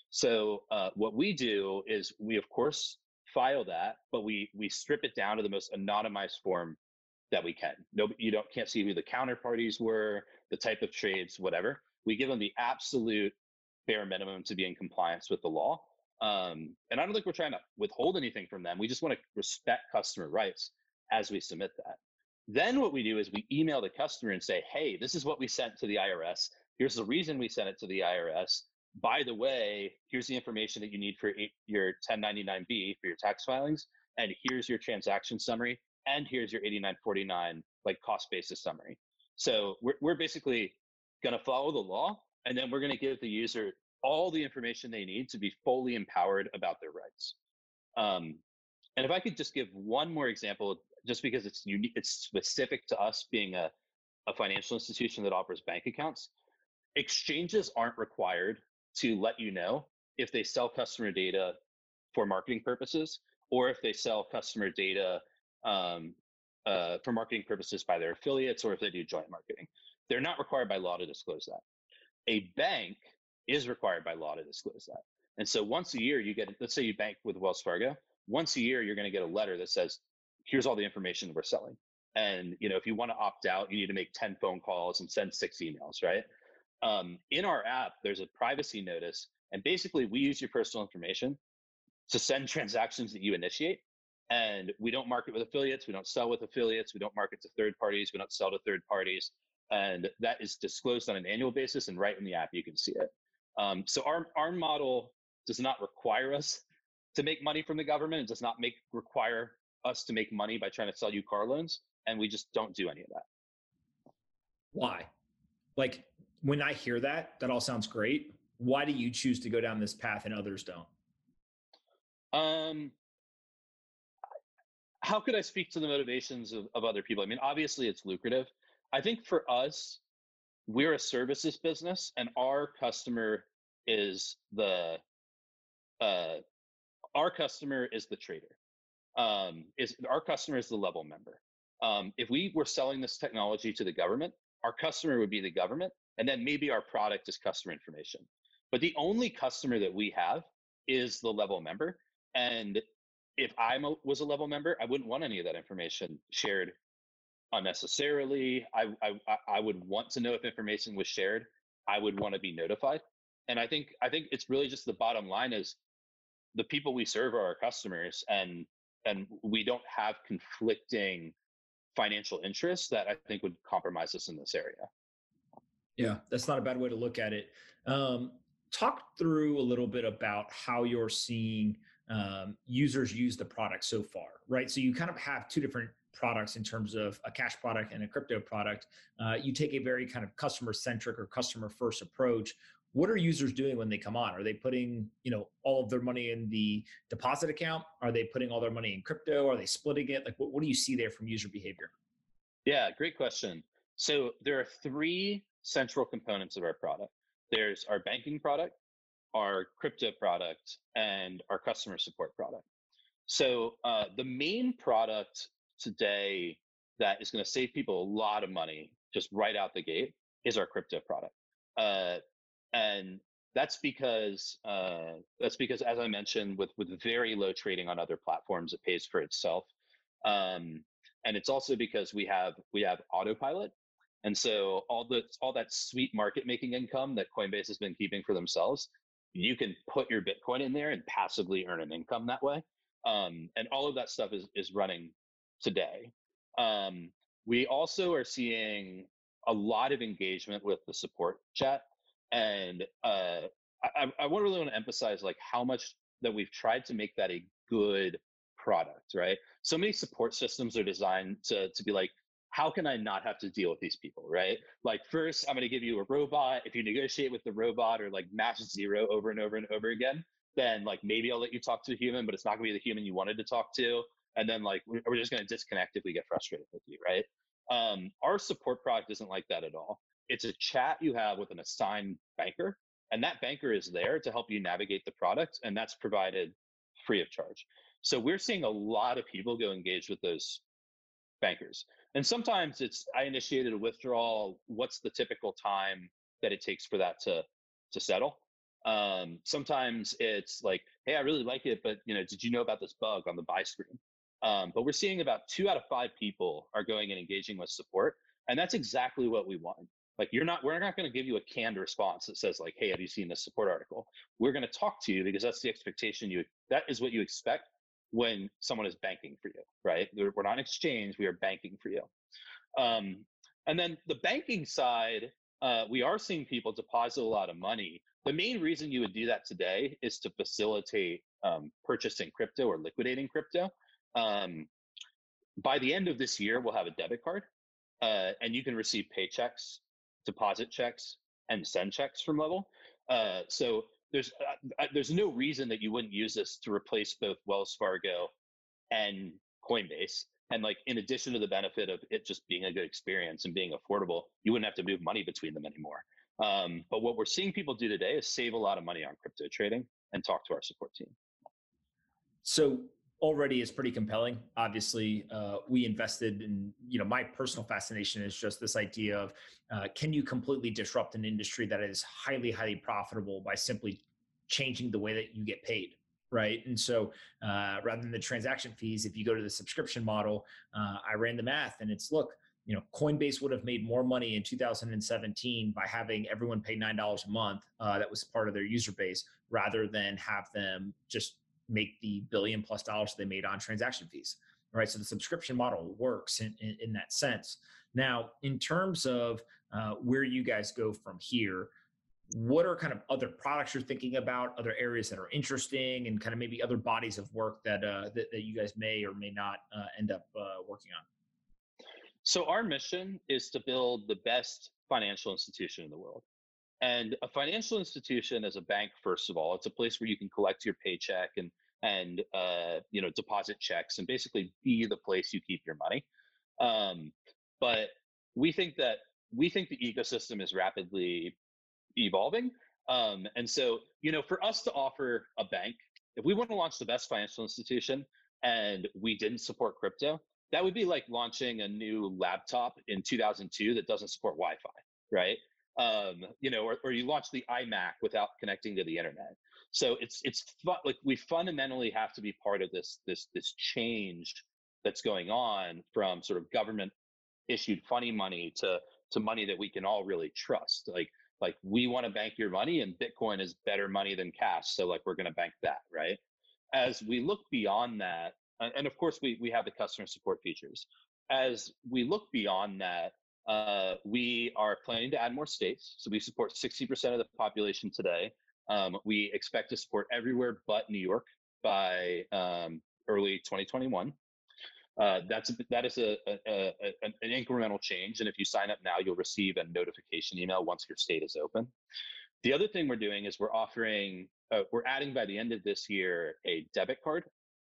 So, uh, what we do is we, of course, file that, but we we strip it down to the most anonymized form that we can. No, you don't can't see who the counterparties were, the type of trades, whatever. We give them the absolute bare minimum to be in compliance with the law. Um, and I don't think we're trying to withhold anything from them. We just want to respect customer rights as we submit that. Then what we do is we email the customer and say, hey, this is what we sent to the I R S. Here's the reason we sent it to the I R S. By the way, here's the information that you need for your ten ninety-nine B for your tax filings. And here's your transaction summary. And here's your eighty-nine forty-nine like cost basis summary. So we're, we're basically going to follow the law, and then we're going to give the user all the information they need to be fully empowered about their rights. Um, and if I could just give one more example, just because it's unique, it's specific to us being a, a financial institution that offers bank accounts. Exchanges aren't required to let you know if they sell customer data for marketing purposes, or if they sell customer data um, uh, for marketing purposes by their affiliates, or if they do joint marketing. They're not required by law to disclose that. A bank is required by law to disclose that. And so once a year you get, let's say you bank with Wells Fargo, once a year you're going to get a letter that says, here's all the information we're selling. And you know, if you want to opt out, you need to make ten phone calls and send six emails, right? Um, in our app, there's a privacy notice, and basically we use your personal information to send transactions that you initiate. And we don't market with affiliates, we don't sell with affiliates, we don't market to third parties, we don't sell to third parties. And that is disclosed on an annual basis, and right in the app you can see it. Um, so our our model does not require us to make money from the government. It does not make require us to make money by trying to sell you car loans, and we just don't do any of that. Why? Like, when I hear that, that all sounds great. Why do you choose to go down this path and others don't? Um, how could I speak to the motivations of, of other people? I mean, obviously it's lucrative. I think for us, we're a services business, and our customer is the uh, our customer is the trader. Um, is our customer is the level member. Um, if we were selling this technology to the government, our customer would be the government, and then maybe our product is customer information. But the only customer that we have is the level member. And if I was a level member, I wouldn't want any of that information shared unnecessarily. I, I I would want to know if information was shared. I would want to be notified. And I think I think it's really just the bottom line is the people we serve are our customers, and and we don't have conflicting financial interests that I think would compromise us in this area. Yeah, that's not a bad way to look at it. Um, talk through a little bit about how you're seeing um, users use the product so far, right? So you kind of have two different products in terms of a cash product and a crypto product. Uh, you take a very kind of customer centric or customer first approach. What are users doing when they come on? Are they putting, you know, all of their money in the deposit account? Are they putting all their money in crypto? Are they splitting it? Like, what, what do you see there from user behavior? Yeah, great question. So there are three central components of our product. There's our banking product, our crypto product, and our customer support product. So uh, the main product today that is going to save people a lot of money just right out the gate is our crypto product. Uh, and that's because uh, that's because, as I mentioned, with with very low trading on other platforms, it pays for itself. Um, and it's also because we have we have autopilot. And so all the all that sweet market making income that Coinbase has been keeping for themselves, you can put your Bitcoin in there and passively earn an income that way. Um, and all of that stuff is is running today. Um, we also are seeing a lot of engagement with the support chat. And uh, I, I really want to emphasize like how much that we've tried to make that a good product, right? So many support systems are designed to to be like, how can I not have to deal with these people, right? Like first, I'm going to give you a robot. If you negotiate with the robot or like match zero over and over and over again, then like maybe I'll let you talk to a human, but it's not gonna be the human you wanted to talk to. And then like we're just gonna disconnect if we get frustrated with you, right? Um, our support product isn't like that at all. It's a chat you have with an assigned banker, and that banker is there to help you navigate the product, and that's provided free of charge. So we're seeing a lot of people go engage with those bankers. And sometimes it's, I initiated a withdrawal. What's the typical time that it takes for that to to settle? Um, sometimes it's like, hey, I really like it, but you know, did you know about this bug on the buy screen? Um, but we're seeing about two out of five people are going and engaging with support, and that's exactly what we want. Like, you're not, we're not going to give you a canned response that says like, hey, have you seen this support article? We're going to talk to you because that's the expectation you, that is what you expect when someone is banking for you, right? We're not an exchange, we are banking for you. Um, and then the banking side, uh, we are seeing people deposit a lot of money. The main reason you would do that today is to facilitate um, purchasing crypto or liquidating crypto. Um, by the end of this year, we'll have a debit card, uh, and you can receive paychecks, deposit checks, and send checks from Level. Uh, so there's uh, there's no reason that you wouldn't use this to replace both Wells Fargo and Coinbase. And like, in addition to the benefit of it just being a good experience and being affordable, you wouldn't have to move money between them anymore. Um, but what we're seeing people do today is save a lot of money on crypto trading and talk to our support team. So already is pretty compelling. Obviously, uh, we invested in, you know, my personal fascination is just this idea of, uh, can you completely disrupt an industry that is highly, highly profitable by simply changing the way that you get paid, right? And so uh, rather than the transaction fees, if you go to the subscription model, uh, I ran the math and it's, look, you know, Coinbase would have made more money in two thousand seventeen by having everyone pay nine dollars a month. Uh, that was part of their user base, rather than have them just make the billion plus dollars they made on transaction fees. Right. So the subscription model works in, in, in that sense. Now, in terms of uh, where you guys go from here, what are kind of other products you're thinking about, other areas that are interesting, and kind of maybe other bodies of work that uh, that, that you guys may or may not uh, end up uh, working on? So our mission is to build the best financial institution in the world. And a financial institution is a bank, first of all. It's a place where you can collect your paycheck and and uh, you know, deposit checks and basically be the place you keep your money. Um, but we think that we think the ecosystem is rapidly evolving. Um, and so, you know, for us to offer a bank, if we want to launch the best financial institution and we didn't support crypto, that would be like launching a new laptop in two thousand two that doesn't support Wi-Fi, right? Um, you know, or, or you launch the iMac without connecting to the internet. So it's it's fu- like we fundamentally have to be part of this this this change that's going on from sort of government issued funny money to to money that we can all really trust. Like like we want to bank your money, and Bitcoin is better money than cash. So like we're going to bank that, right? As we look beyond that, and of course we we have the customer support features. As we look beyond that, uh, we are planning to add more states. So we support sixty percent of the population today. Um, we expect to support everywhere but New York by um, early twenty twenty-one. Uh, that's a, that is a, a, a, an incremental change, and if you sign up now, you'll receive a notification email once your state is open. The other thing we're doing is we're offering, uh, we're adding by the end of this year a debit card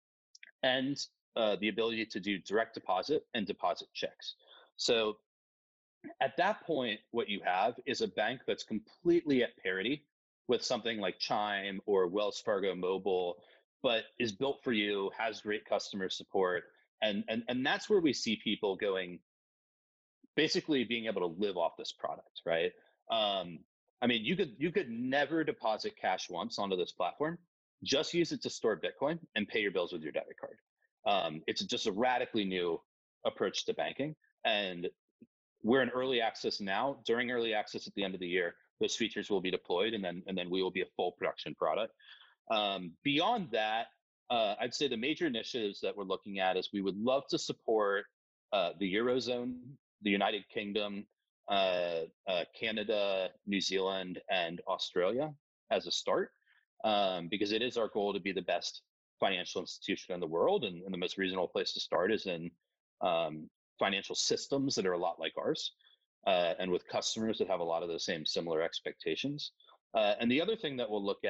and uh, the ability to do direct deposit and deposit checks. So at that point, what you have is a bank that's completely at parity with something like Chime or Wells Fargo Mobile, but is built for you, has great customer support. And, and, and that's where we see people going, basically being able to live off this product, right? Um, I mean, you could you could never deposit cash once onto this platform. Just use it to store Bitcoin and pay your bills with your debit card. Um, it's just a radically new approach to banking. And we're in early access now. During early access at the end of the year, those features will be deployed, and then and then we will be a full production product. Um, beyond that, uh, I'd say the major initiatives that we're looking at is we would love to support uh, the Eurozone, the United Kingdom, uh, uh, Canada, New Zealand, and Australia as a start, um, because it is our goal to be the best financial institution in the world, and, and the most reasonable place to start is in um, financial systems that are a lot like ours, uh, and with customers that have a lot of the same similar expectations. Uh, and the other thing that we'll look at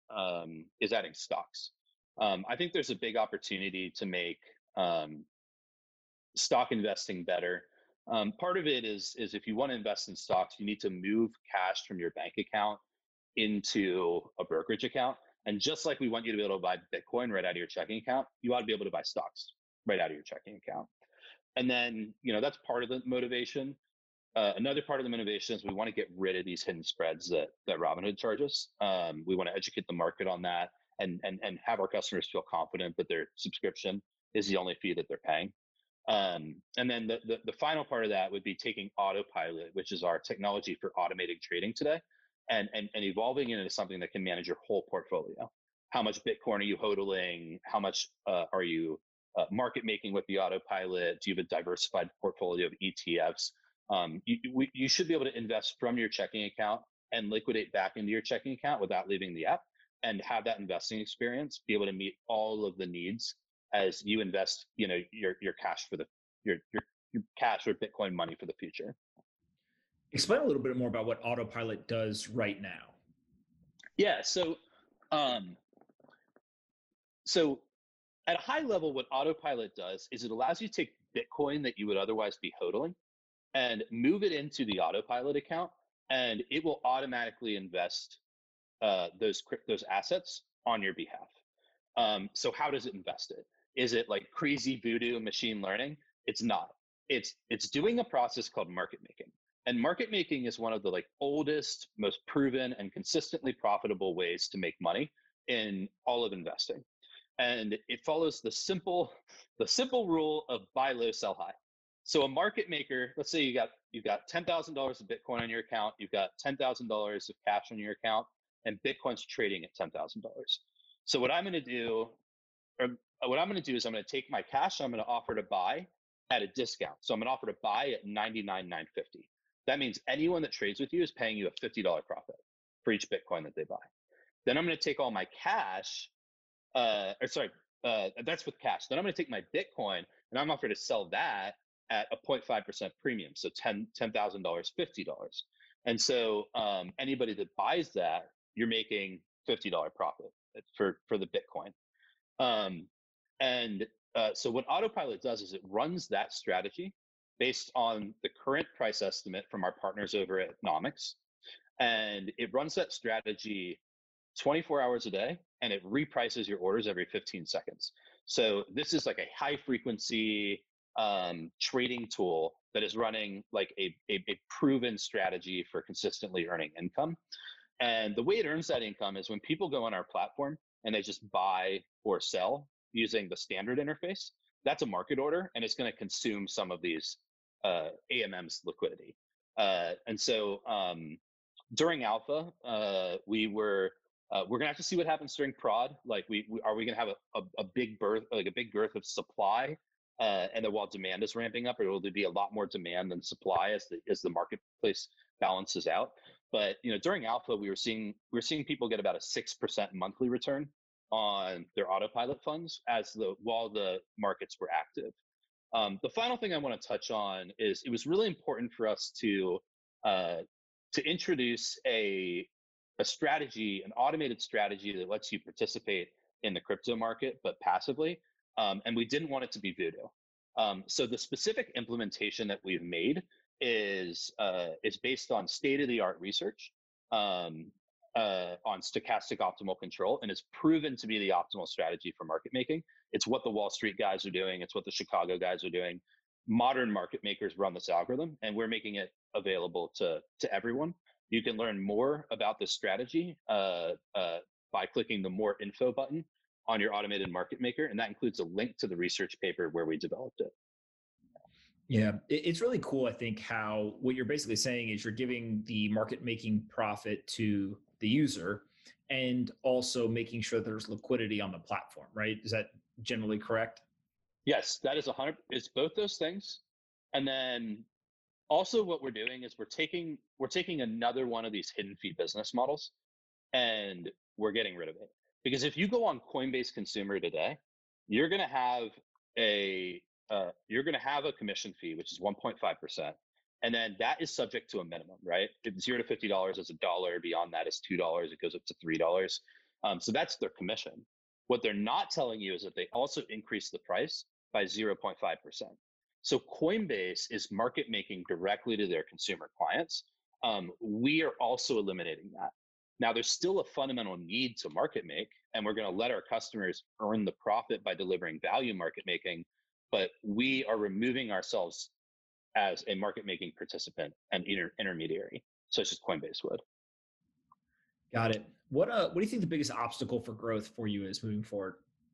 um, is adding stocks. Um, I think there's a big opportunity to make um, stock investing better. Um, part of it is is if you want to invest in stocks, you need to move cash from your bank account into a brokerage account. And just like we want you to be able to buy Bitcoin right out of your checking account, you ought to be able to buy stocks right out of your checking account. And then, you know, that's part of the motivation. Uh, another part of the motivation is we want to get rid of these hidden spreads that that Robinhood charges. Um, we want to educate the market on that and and and have our customers feel confident that their subscription is the only fee that they're paying. Um, and then the, the the final part of that would be taking Autopilot, which is our technology for automating trading today, and and and evolving it into something that can manage your whole portfolio. How much Bitcoin are you hodling? How much uh, are you uh, market making with the Autopilot? Do you have a diversified portfolio of E T Fs? Um, you, we, you should be able to invest from your checking account and liquidate back into your checking account without leaving the app, and have that investing experience be able to meet all of the needs as you invest, you know, your your cash for the your your, your cash or Bitcoin money for the future. Explain a little bit more about what Autopilot does right now. Yeah, so um, so at a high level, what Autopilot does is it allows you to take Bitcoin that you would otherwise be hodling and move it into the Autopilot account, and it will automatically invest uh, those those assets on your behalf. Um, so how does it invest it? Is it like crazy voodoo machine learning? It's not. It's it's doing a process called market making. And market making is one of the like oldest, most proven and consistently profitable ways to make money in all of investing. And it follows the simple the simple rule of buy low, sell high. So a market maker, let's say you got you've got ten thousand dollars of Bitcoin on your account, you've got ten thousand dollars of cash on your account, and Bitcoin's trading at ten thousand dollars. So what I'm going to do, or what I'm going to do is I'm going to take my cash, I'm going to offer to buy at a discount. So I'm going to offer to buy at ninety-nine thousand nine hundred fifty dollars. That means anyone that trades with you is paying you a fifty dollars profit for each Bitcoin that they buy. Then I'm going to take all my cash, uh, or sorry, uh, that's with cash. Then I'm going to take my Bitcoin and I'm offered to sell that at a zero point five percent premium. So ten thousand dollars, fifty dollars. And so um, anybody that buys that, you're making fifty dollars profit for, for the Bitcoin. Um, and uh, so what Autopilot does is it runs that strategy based on the current price estimate from our partners over at Nomics. And it runs that strategy twenty-four hours a day, and it reprices your orders every fifteen seconds. So this is like a high frequency um, trading tool that is running like a, a, a proven strategy for consistently earning income. And the way it earns that income is when people go on our platform and they just buy or sell using the standard interface, that's a market order, and it's going to consume some of these uh, A M M's liquidity. Uh, and so um, during alpha, uh, we were uh, we're gonna have to see what happens during prod. Like, we, we are we gonna have a, a, a big birth, like a big girth of supply, uh, and then while demand is ramping up, or will there be a lot more demand than supply as the as the marketplace balances out? But you know, during alpha, we were seeing we were seeing people get about a six percent monthly return on their Autopilot funds as the while the markets were active. Um, the final thing I want to touch on is it was really important for us to uh, to introduce a a strategy, an automated strategy that lets you participate in the crypto market, but passively. Um, and we didn't want it to be voodoo. Um, so the specific implementation that we've made is uh, is based on state-of-the-art research um, uh, on stochastic optimal control, and it's proven to be the optimal strategy for market making. It's what the Wall Street guys are doing. It's what the Chicago guys are doing. Modern market makers run this algorithm, and we're making it available to, to everyone. You can learn more about this strategy uh, uh, by clicking the More Info button on your automated market maker, and that includes a link to the research paper where we developed it. Yeah, it's really cool. I think how what you're basically saying is you're giving the market making profit to the user and also making sure there's liquidity on the platform, right? Is that generally correct? Yes, that is a hundred. It's both those things, and then also what we're doing is we're taking we're taking another one of these hidden fee business models, and we're getting rid of it. Because if you go on Coinbase Consumer today, you're going to have a uh, you're going to have a commission fee, which is one point five percent, and then that is subject to a minimum, right? If zero to fifty dollars is a dollar. Beyond that is two dollars. It goes up to three dollars. Um, so that's their commission. What they're not telling you is that they also increase the price by zero point five percent. So Coinbase is market making directly to their consumer clients. Um, we are also eliminating that. Now, there's still a fundamental need to market make, and we're going to let our customers earn the profit by delivering value market making, but we are removing ourselves as a market making participant and inter- intermediary, such as Coinbase would. Got it. What uh, what do you think the biggest obstacle for growth for you is moving forward?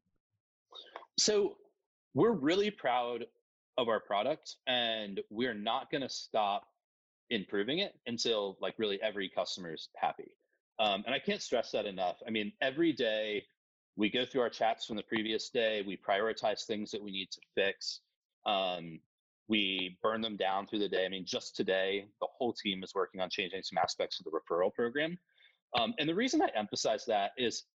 So we're really proud of our product, and we're not going to stop improving it until like really every customer is happy. Um, and I can't stress that enough. I mean, every day we go through our chats from the previous day, we prioritize things that we need to fix. Um, we burn them down through the day. I mean, just today, the whole team is working on changing some aspects of the referral program. Um, and the reason I emphasize that is,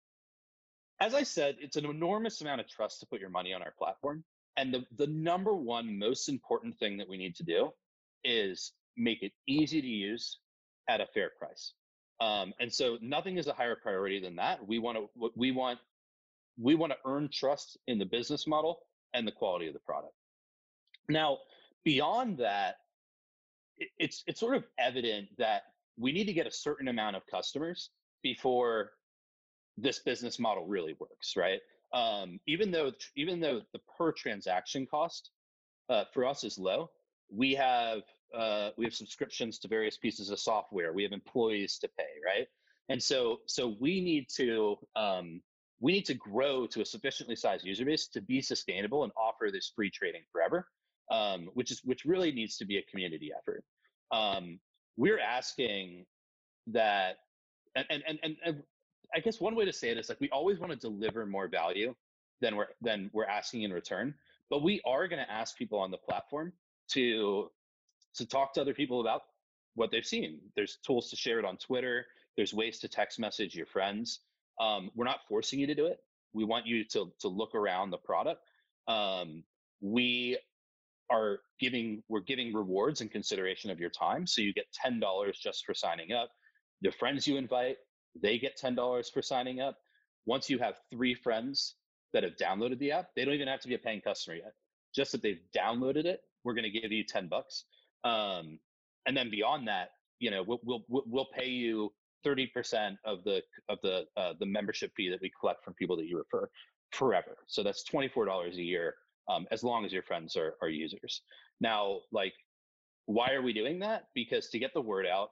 as I said, it's an enormous amount of trust to put your money on our platform. And the, the number one most important thing that we need to do is make it easy to use at a fair price. Um, and so nothing is a higher priority than that. We want to we want we want to earn trust in the business model and the quality of the product. Now, beyond that, it, it's it's sort of evident that we need to get a certain amount of customers before this business model really works, right? Um, even though even though the per transaction cost uh, for us is low, we have uh, we have subscriptions to various pieces of software. We have employees to pay, right? And so so we need to um, we need to grow to a sufficiently sized user base to be sustainable and offer this free trading forever, um, which is which really needs to be a community effort. Um, we're asking that, and and and. and I guess one way to say it is like we always want to deliver more value than we're than we're asking in return, but we are going to ask people on the platform to to talk to other people about what they've seen. There's tools to share it on Twitter. There's ways to text message your friends. Um, we're not forcing you to do it. We want you to to look around the product. Um, we are giving we're giving rewards in consideration of your time. So you get ten dollars just for signing up. The friends you invite, they get ten dollars for signing up. Once you have three friends that have downloaded the app, they don't even have to be a paying customer yet. Just that they've downloaded it, we're going to give you ten bucks. Um, and then beyond that, you know, we'll we'll we'll pay you thirty percent of the of the uh, the membership fee that we collect from people that you refer forever. So that's twenty-four dollars a year, um, as long as your friends are are users. Now, like, why are we doing that? Because to get the word out,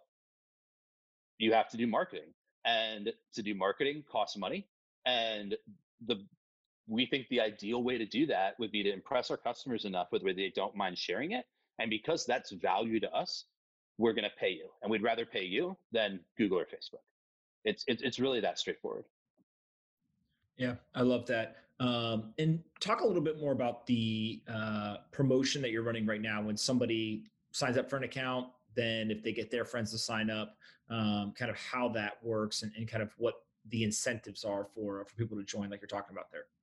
you have to do marketing. And to do marketing costs money. And the we think the ideal way to do that would be to impress our customers enough with where they don't mind sharing it. And because that's value to us, we're going to pay you. And we'd rather pay you than Google or Facebook. It's it's, it's really that straightforward. Yeah, I love that. Um, and talk a little bit more about the uh, promotion that you're running right now. When somebody signs up for an account, then if they get their friends to sign up, um, kind of how that works and, and kind of what the incentives are for for people to join, like you're talking about there.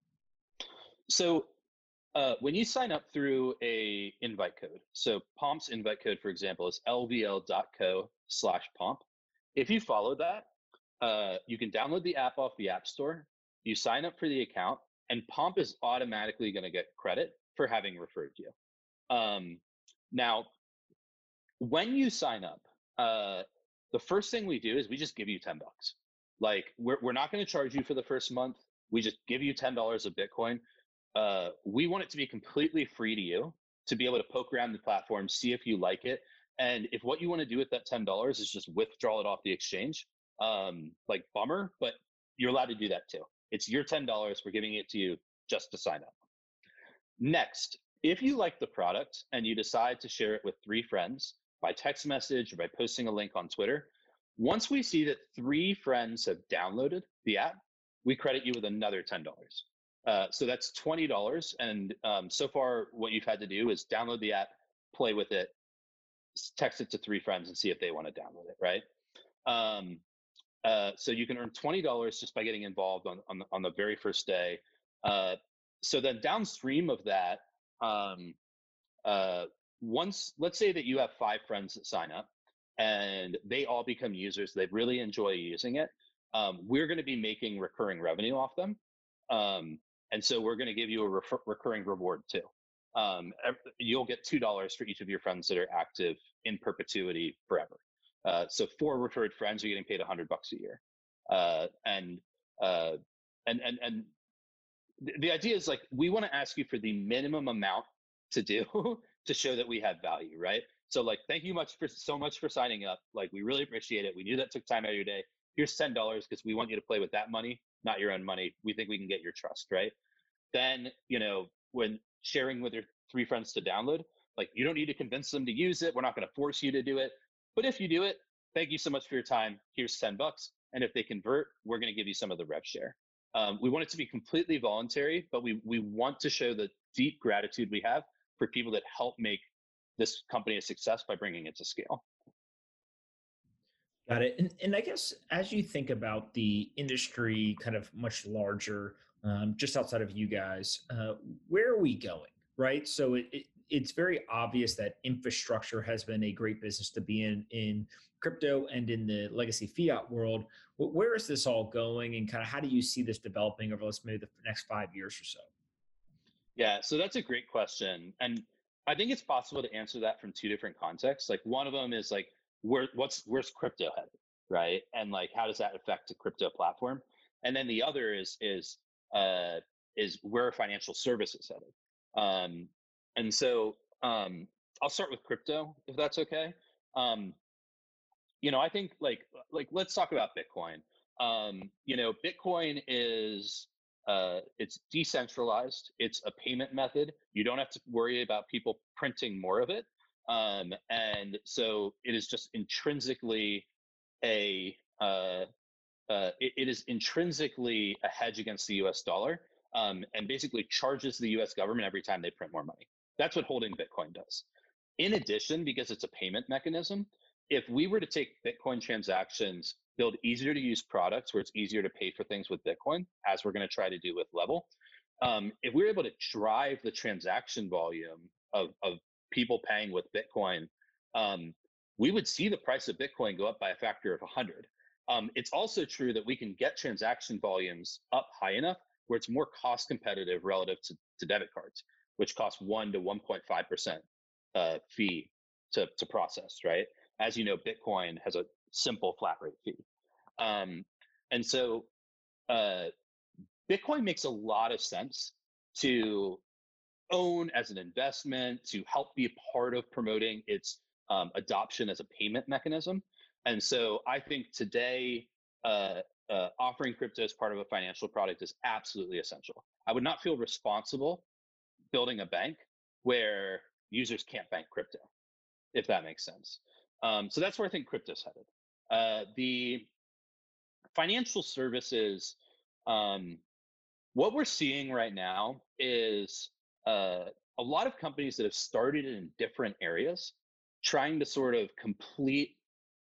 So uh, when you sign up through a invite code, so Pomp's invite code, for example, is L V L dot co slash Pomp. If you follow that, uh, you can download the app off the App Store. You sign up for the account, and Pomp is automatically going to get credit for having referred you. Um, now, when you sign up, uh, the first thing we do is we just give you ten bucks. Like, we're we're not going to charge you for the first month. We just give you ten dollars of Bitcoin. Uh, we want it to be completely free to you to be able to poke around the platform, see if you like it. And if what you want to do with that ten dollars is just withdraw it off the exchange, um, like, bummer, but you're allowed to do that too. It's your ten dollars. We're giving it to you just to sign up. Next, if you like the product and you decide to share it with three friends by text message or by posting a link on Twitter, once we see that three friends have downloaded the app, we credit you with another ten dollars. Uh, so that's twenty dollars. And um, so far, what you've had to do is download the app, play with it, text it to three friends and see if they want to download it, right? Um, uh, so you can earn twenty dollars just by getting involved on, on, the, on the very first day. Uh, so then downstream of that, um, uh, once, let's say that you have five friends that sign up and they all become users, they really enjoy using it. um, we're going to be making recurring revenue off them. Um, and so we're going to give you a refer- recurring reward too. Um, you'll get two dollars for each of your friends that are active in perpetuity forever. Uh, so four referred friends are getting paid a hundred bucks a year. Uh, and, uh, and, and, and the, the idea is like, we want to ask you for the minimum amount to do to show that we have value, right? So like, thank you much for so much for signing up. Like, we really appreciate it. We knew that took time out of your day. Here's ten dollars because we want you to play with that money, not your own money. We think we can get your trust, right? Then, you know, when sharing with your three friends to download, like, you don't need to convince them to use it. We're not going to force you to do it. But if you do it, thank you so much for your time. Here's ten bucks. And if they convert, we're going to give you some of the rev share. Um, we want it to be completely voluntary, but we we want to show the deep gratitude we have for people that help make this company a success by bringing it to scale. Got it. And, and I guess as you think about the industry kind of much larger, um, just outside of you guys, uh, where are we going? Right. So it, it, it's very obvious that infrastructure has been a great business to be in, in crypto and in the legacy fiat world. Where is this all going, and kind of how do you see this developing over, let's maybe the next five years or so? Yeah, so that's a great question. And I think it's possible to answer that from two different contexts. Like, one of them is like, where what's where's crypto headed, right? And like, how does that affect a crypto platform? And then the other is is uh, is where are financial services headed? Um, and so um, I'll start with crypto, if that's okay. Um, you know, I think like like let's talk about Bitcoin. Um, you know, Bitcoin is uh, it's decentralized. It's a payment method. You don't have to worry about people printing more of it. Um, and so it is just intrinsically a, uh, uh, it, it is intrinsically a hedge against the U S dollar, um, and basically charges the U S government every time they print more money. That's what holding Bitcoin does. In addition, because it's a payment mechanism, if we were to take Bitcoin transactions, build easier to use products where it's easier to pay for things with Bitcoin, as we're going to try to do with Level, um, if we're able to drive the transaction volume of, of people paying with Bitcoin, um, we would see the price of Bitcoin go up by a factor of one hundred. Um, it's also true that we can get transaction volumes up high enough where it's more cost competitive relative to, to debit cards, which cost one to one point five percent uh, fee to, to process, right? As you know, Bitcoin has a simple flat rate fee. Um, and so uh, Bitcoin makes a lot of sense to own as an investment, to help be a part of promoting its um, adoption as a payment mechanism. And so I think today, uh, uh, offering crypto as part of a financial product is absolutely essential. I would not feel responsible building a bank where users can't bank crypto, if that makes sense. Um, so that's where I think crypto's headed. Uh, the financial services, um, what we're seeing right now is uh, a lot of companies that have started in different areas trying to sort of complete,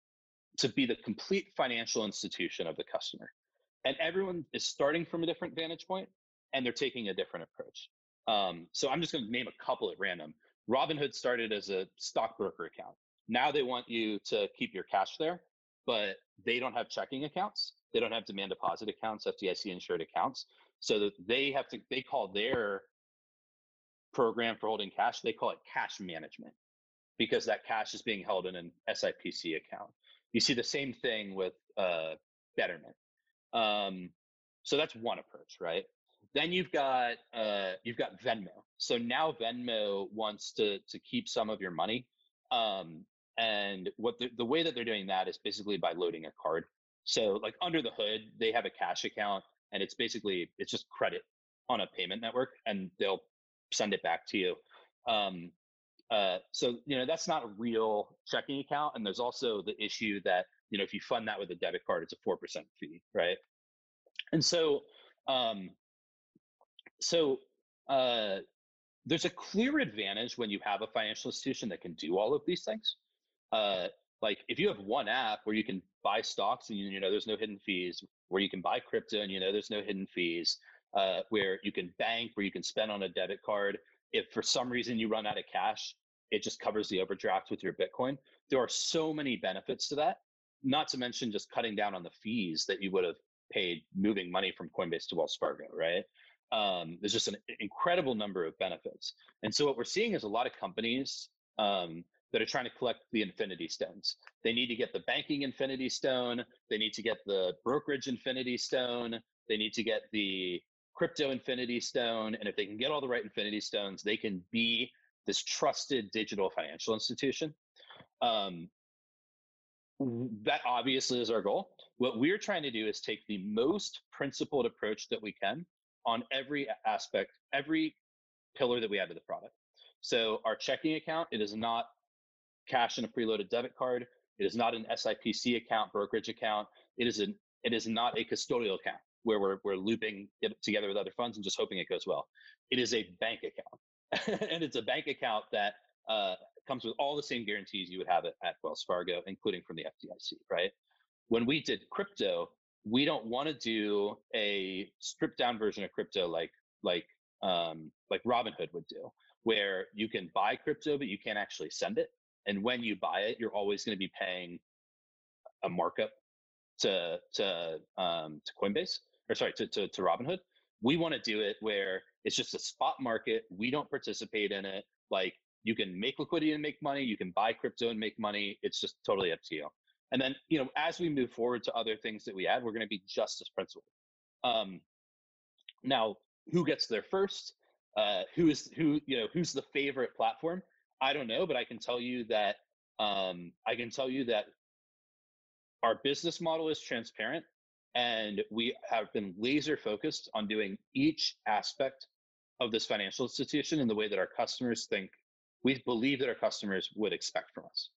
to be the complete financial institution of the customer. And everyone is starting from a different vantage point, and they're taking a different approach. Um, so I'm just going to name a couple at random. Robinhood started as a stockbroker account. Now they want you to keep your cash there, but they don't have checking accounts. They don't have demand deposit accounts, F D I C insured accounts. So that they have to, they call their program for holding cash, they call it cash management, because that cash is being held in an S I P C account. You see the same thing with uh, Betterment. Um, so that's one approach, right? Then you've got uh, you've got Venmo. So now Venmo wants to to keep some of your money, um, and what the, the way that they're doing that is basically by loading a card. So like under the hood, they have a cash account, and it's basically it's just credit on a payment network, and they'll send it back to you. Um, uh, so you know that's not a real checking account, and there's also the issue that you know if you fund that with a debit card, it's a four percent fee, right? And so um, so uh, there's a clear advantage when you have a financial institution that can do all of these things. Uh, like if you have one app where you can buy stocks and you know there's no hidden fees, where you can buy crypto and you know there's no hidden fees, uh, where you can bank, where you can spend on a debit card. If for some reason you run out of cash, it just covers the overdraft with your Bitcoin. There are so many benefits to that. not to mention just cutting down on the fees that you would have paid moving money from Coinbase to Wells Fargo, right? Um, there's just an incredible number of benefits. And so what we're seeing is a lot of companies um, that are trying to collect the infinity stones. They need to get the banking infinity stone. They need to get the brokerage infinity stone. They need to get the crypto infinity stone. And if they can get all the right infinity stones, they can be this trusted digital financial institution. Um, that obviously is our goal. What we're trying to do is take the most principled approach that we can on every aspect, every pillar that we add to the product. So our checking account, it is not cash in a preloaded debit card. It is not an S I P C account, brokerage account. It is an it is not a custodial account where we're we're looping it together with other funds and just hoping it goes well. It is a bank account, and it's a bank account that uh, comes with all the same guarantees you would have it at Wells Fargo, including from the F D I C. Right? When we did crypto, we don't want to do a stripped down version of crypto like like um, like Robinhood would do, where you can buy crypto but you can't actually send it. And when you buy it, you're always going to be paying a markup to to um, to Coinbase, or sorry, to, to to Robinhood. We want to do it where it's just a spot market. We don't participate in it. Like, you can make liquidity and make money. You can buy crypto and make money. It's just totally up to you. And then, you know, as we move forward to other things that we add, we're going to be just as principled. Um, now, who gets there first? Uh, who is who? You know, who's the favorite platform? I don't know, but I can tell you that um, I can tell you that our business model is transparent, and we have been laser focused on doing each aspect of this financial institution in the way that our customers think, we believe that our customers would expect from us.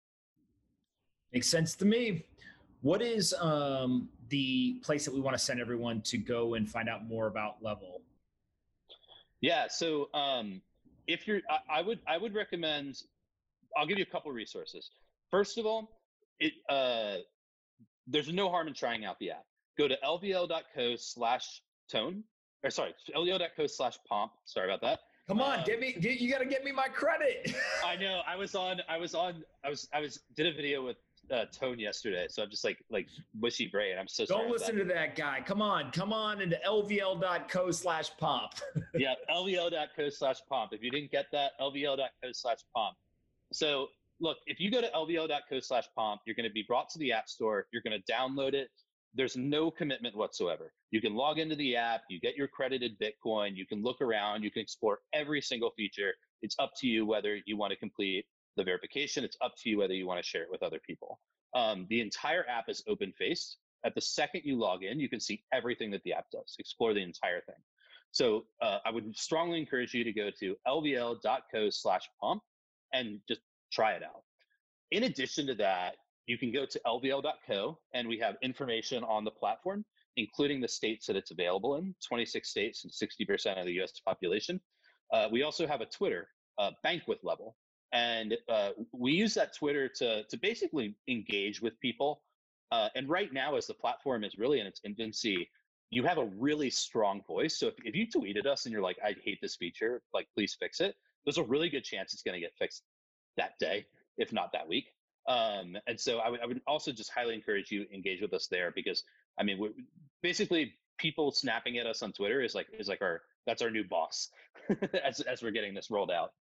Makes sense to me. What is um, the place that we want to send everyone to go and find out more about Level? Yeah, so um, if you're, I, I would, I would recommend. I'll give you a couple of resources. First of all, it uh, there's no harm in trying out the app. Go to lvl.co slash tone, or sorry, lvl.co slash pomp. Sorry about that. Come on, um, get me. Get, you got to get me my credit. I know. I was on. I was on. I was. I was. Did a video with uh, Tone yesterday, so I'm just like like mushy brain. I'm so sorry. Don't listen that. to that guy. Come on, come on into lvl.co slash pomp. Yeah, lvl.co slash pomp. If you didn't get that, lvl.co slash pomp. So look, if you go to lvl.co slash pomp, you're going to be brought to the App Store. You're going to download it. There's no commitment whatsoever. You can log into the app, you get your credited Bitcoin, you can look around, you can explore every single feature. It's up to you whether you want to complete the verification. It's up to you whether you want to share it with other people. Um, the entire app is open-faced. At the second you log in, you can see everything that the app does, explore the entire thing. So uh, I would strongly encourage you to go to lvl.co slash pomp and just try it out. In addition to that, you can go to lvl dot co, and we have information on the platform, including the states that it's available in, twenty-six states and sixty percent of the U S population. Uh, we also have a Twitter, uh, Bank with Level. And uh, we use that Twitter to, to basically engage with people. Uh, and right now, as the platform is really in its infancy, you have a really strong voice. So if, if you tweeted us and you're like, I hate this feature, like, please fix it, there's a really good chance it's going to get fixed that day, if not that week. Um, and so I would, I would also just highly encourage you to engage with us there, because I mean, we're, basically people snapping at us on Twitter is like, is like our, that's our new boss as, as we're getting this rolled out.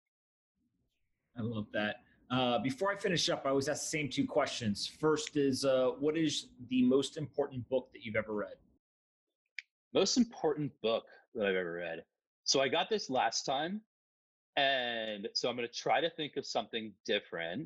I love that. Uh, before I finish up, I always ask the same two questions. First is, uh, what is the most important book that you've ever read? Most important book that I've ever read. So I got this last time, and so I'm going to try to think of something different.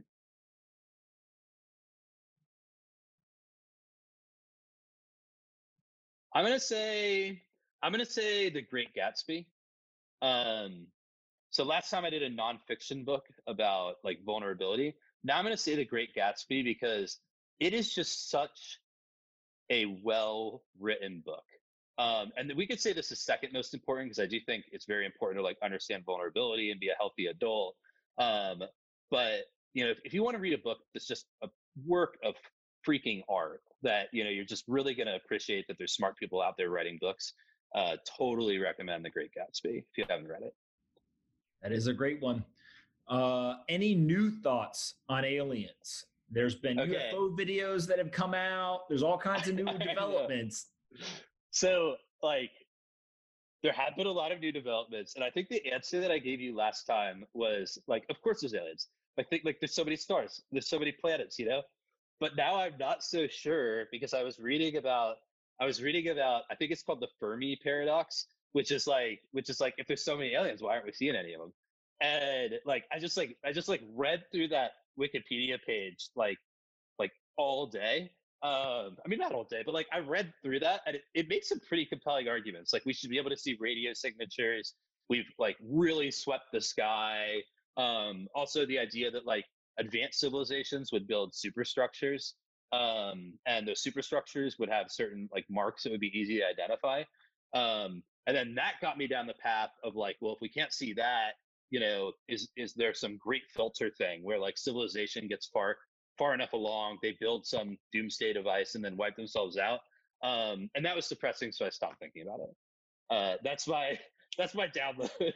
I'm gonna say I'm gonna say The Great Gatsby. Um, so last time I did a nonfiction book about like vulnerability. Now I'm gonna say The Great Gatsby because it is just such a well-written book. Um, and we could say this is second most important, because I do think it's very important to like understand vulnerability and be a healthy adult. Um, but you know, if, if you want to read a book that's just a work of freaking art that, you know, you're just really going to appreciate that there's smart people out there writing books, uh, totally recommend The Great Gatsby if you haven't read it. That is a great one. Uh, any new thoughts on aliens? There's been Okay. U F O videos that have come out. There's all kinds of new developments. So, like, there have been a lot of new developments, and I think the answer that I gave you last time was like, of course there's aliens. I think like there's so many stars, there's so many planets, you know. But now I'm not so sure because I was reading about, I was reading about, I think it's called the Fermi paradox, which is like, which is like, if there's so many aliens, why aren't we seeing any of them? And like, I just like, I just like read through that Wikipedia page like, like all day. Um, I mean, not all day, but like I read through that and it, it makes some pretty compelling arguments. Like we should be able to see radio signatures. We've like really swept the sky. Um, also the idea that like advanced civilizations would build superstructures, um, and those superstructures would have certain like marks that would be easy to identify. Um, and then that got me down the path of like, well, if we can't see that, you know, is is there some great filter thing where like civilization gets far far enough along, they build some doomsday device and then wipe themselves out. Um, and that was depressing, so I stopped thinking about it. Uh, that's my that's my download.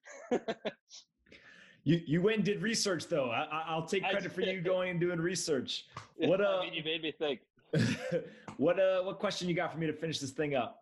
You you went and did research though. I, I'll take credit for you going and doing research. What uh? I mean, you made me think. what uh? What question you got for me to finish this thing up?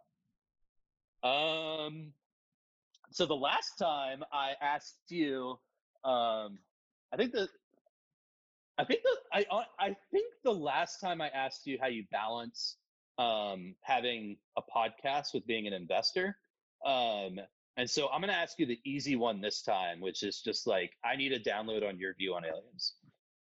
Um. So the last time I asked you, um, I think the, I think the I I think the last time I asked you how you balance um having a podcast with being an investor. Um. And so I'm going to ask you the easy one this time, which is just like, I need a download on your view on aliens.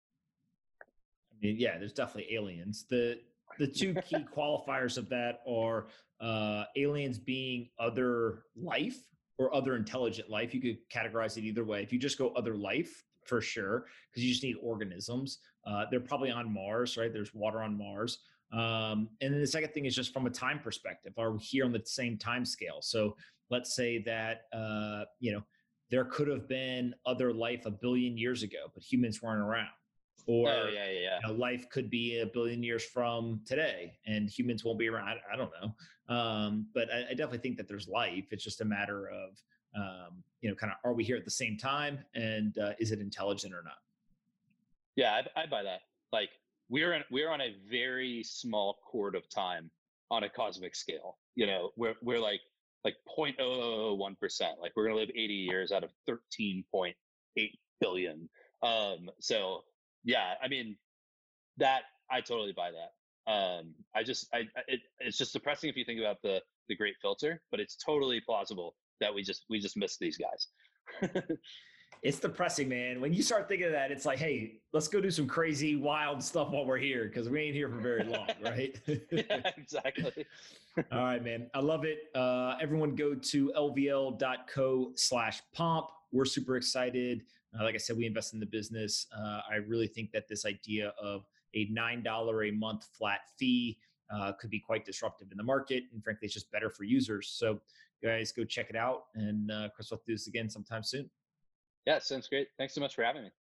I mean, yeah, there's definitely aliens. The the two key qualifiers of that are uh, aliens being other life or other intelligent life. You could categorize it either way. If you just go other life, for sure, because you just need organisms. Uh, they're probably on Mars, right? There's water on Mars. Um, and then the second thing is just from a time perspective. Are we here on the same time scale? So let's say that, uh, you know, there could have been other life a billion years ago, but humans weren't around. Or oh, yeah, yeah, yeah. You know, life could be a billion years from today and humans won't be around. I, I don't know. Um, but I, I definitely think that there's life. It's just a matter of, um, you know, kind of, are we here at the same time? And uh, is it intelligent or not? Yeah, I, I buy that. Like we're in, we're on a very small chord of time on a cosmic scale. You know, we're, we're like, like zero point zero zero zero one percent. Like we're going to live eighty years out of thirteen point eight billion. Um, so yeah, I mean that I totally buy that. Um, I just, I, it, it's just depressing if you think about the, the great filter, but it's totally plausible that we just, we just missed these guys. It's depressing, man. When you start thinking of that, it's like, hey, let's go do some crazy, wild stuff while we're here because we ain't here for very long, right? Yeah, exactly. All right, man. I love it. Uh, everyone go to lvl.co slash pomp. We're super excited. Uh, like I said, we invest in the business. Uh, I really think that this idea of a nine dollars a month flat fee uh, could be quite disruptive in the market. And frankly, it's just better for users. So guys, go check it out. And uh, Chris, we'll do this again sometime soon. Yeah, sounds great. Thanks so much for having me.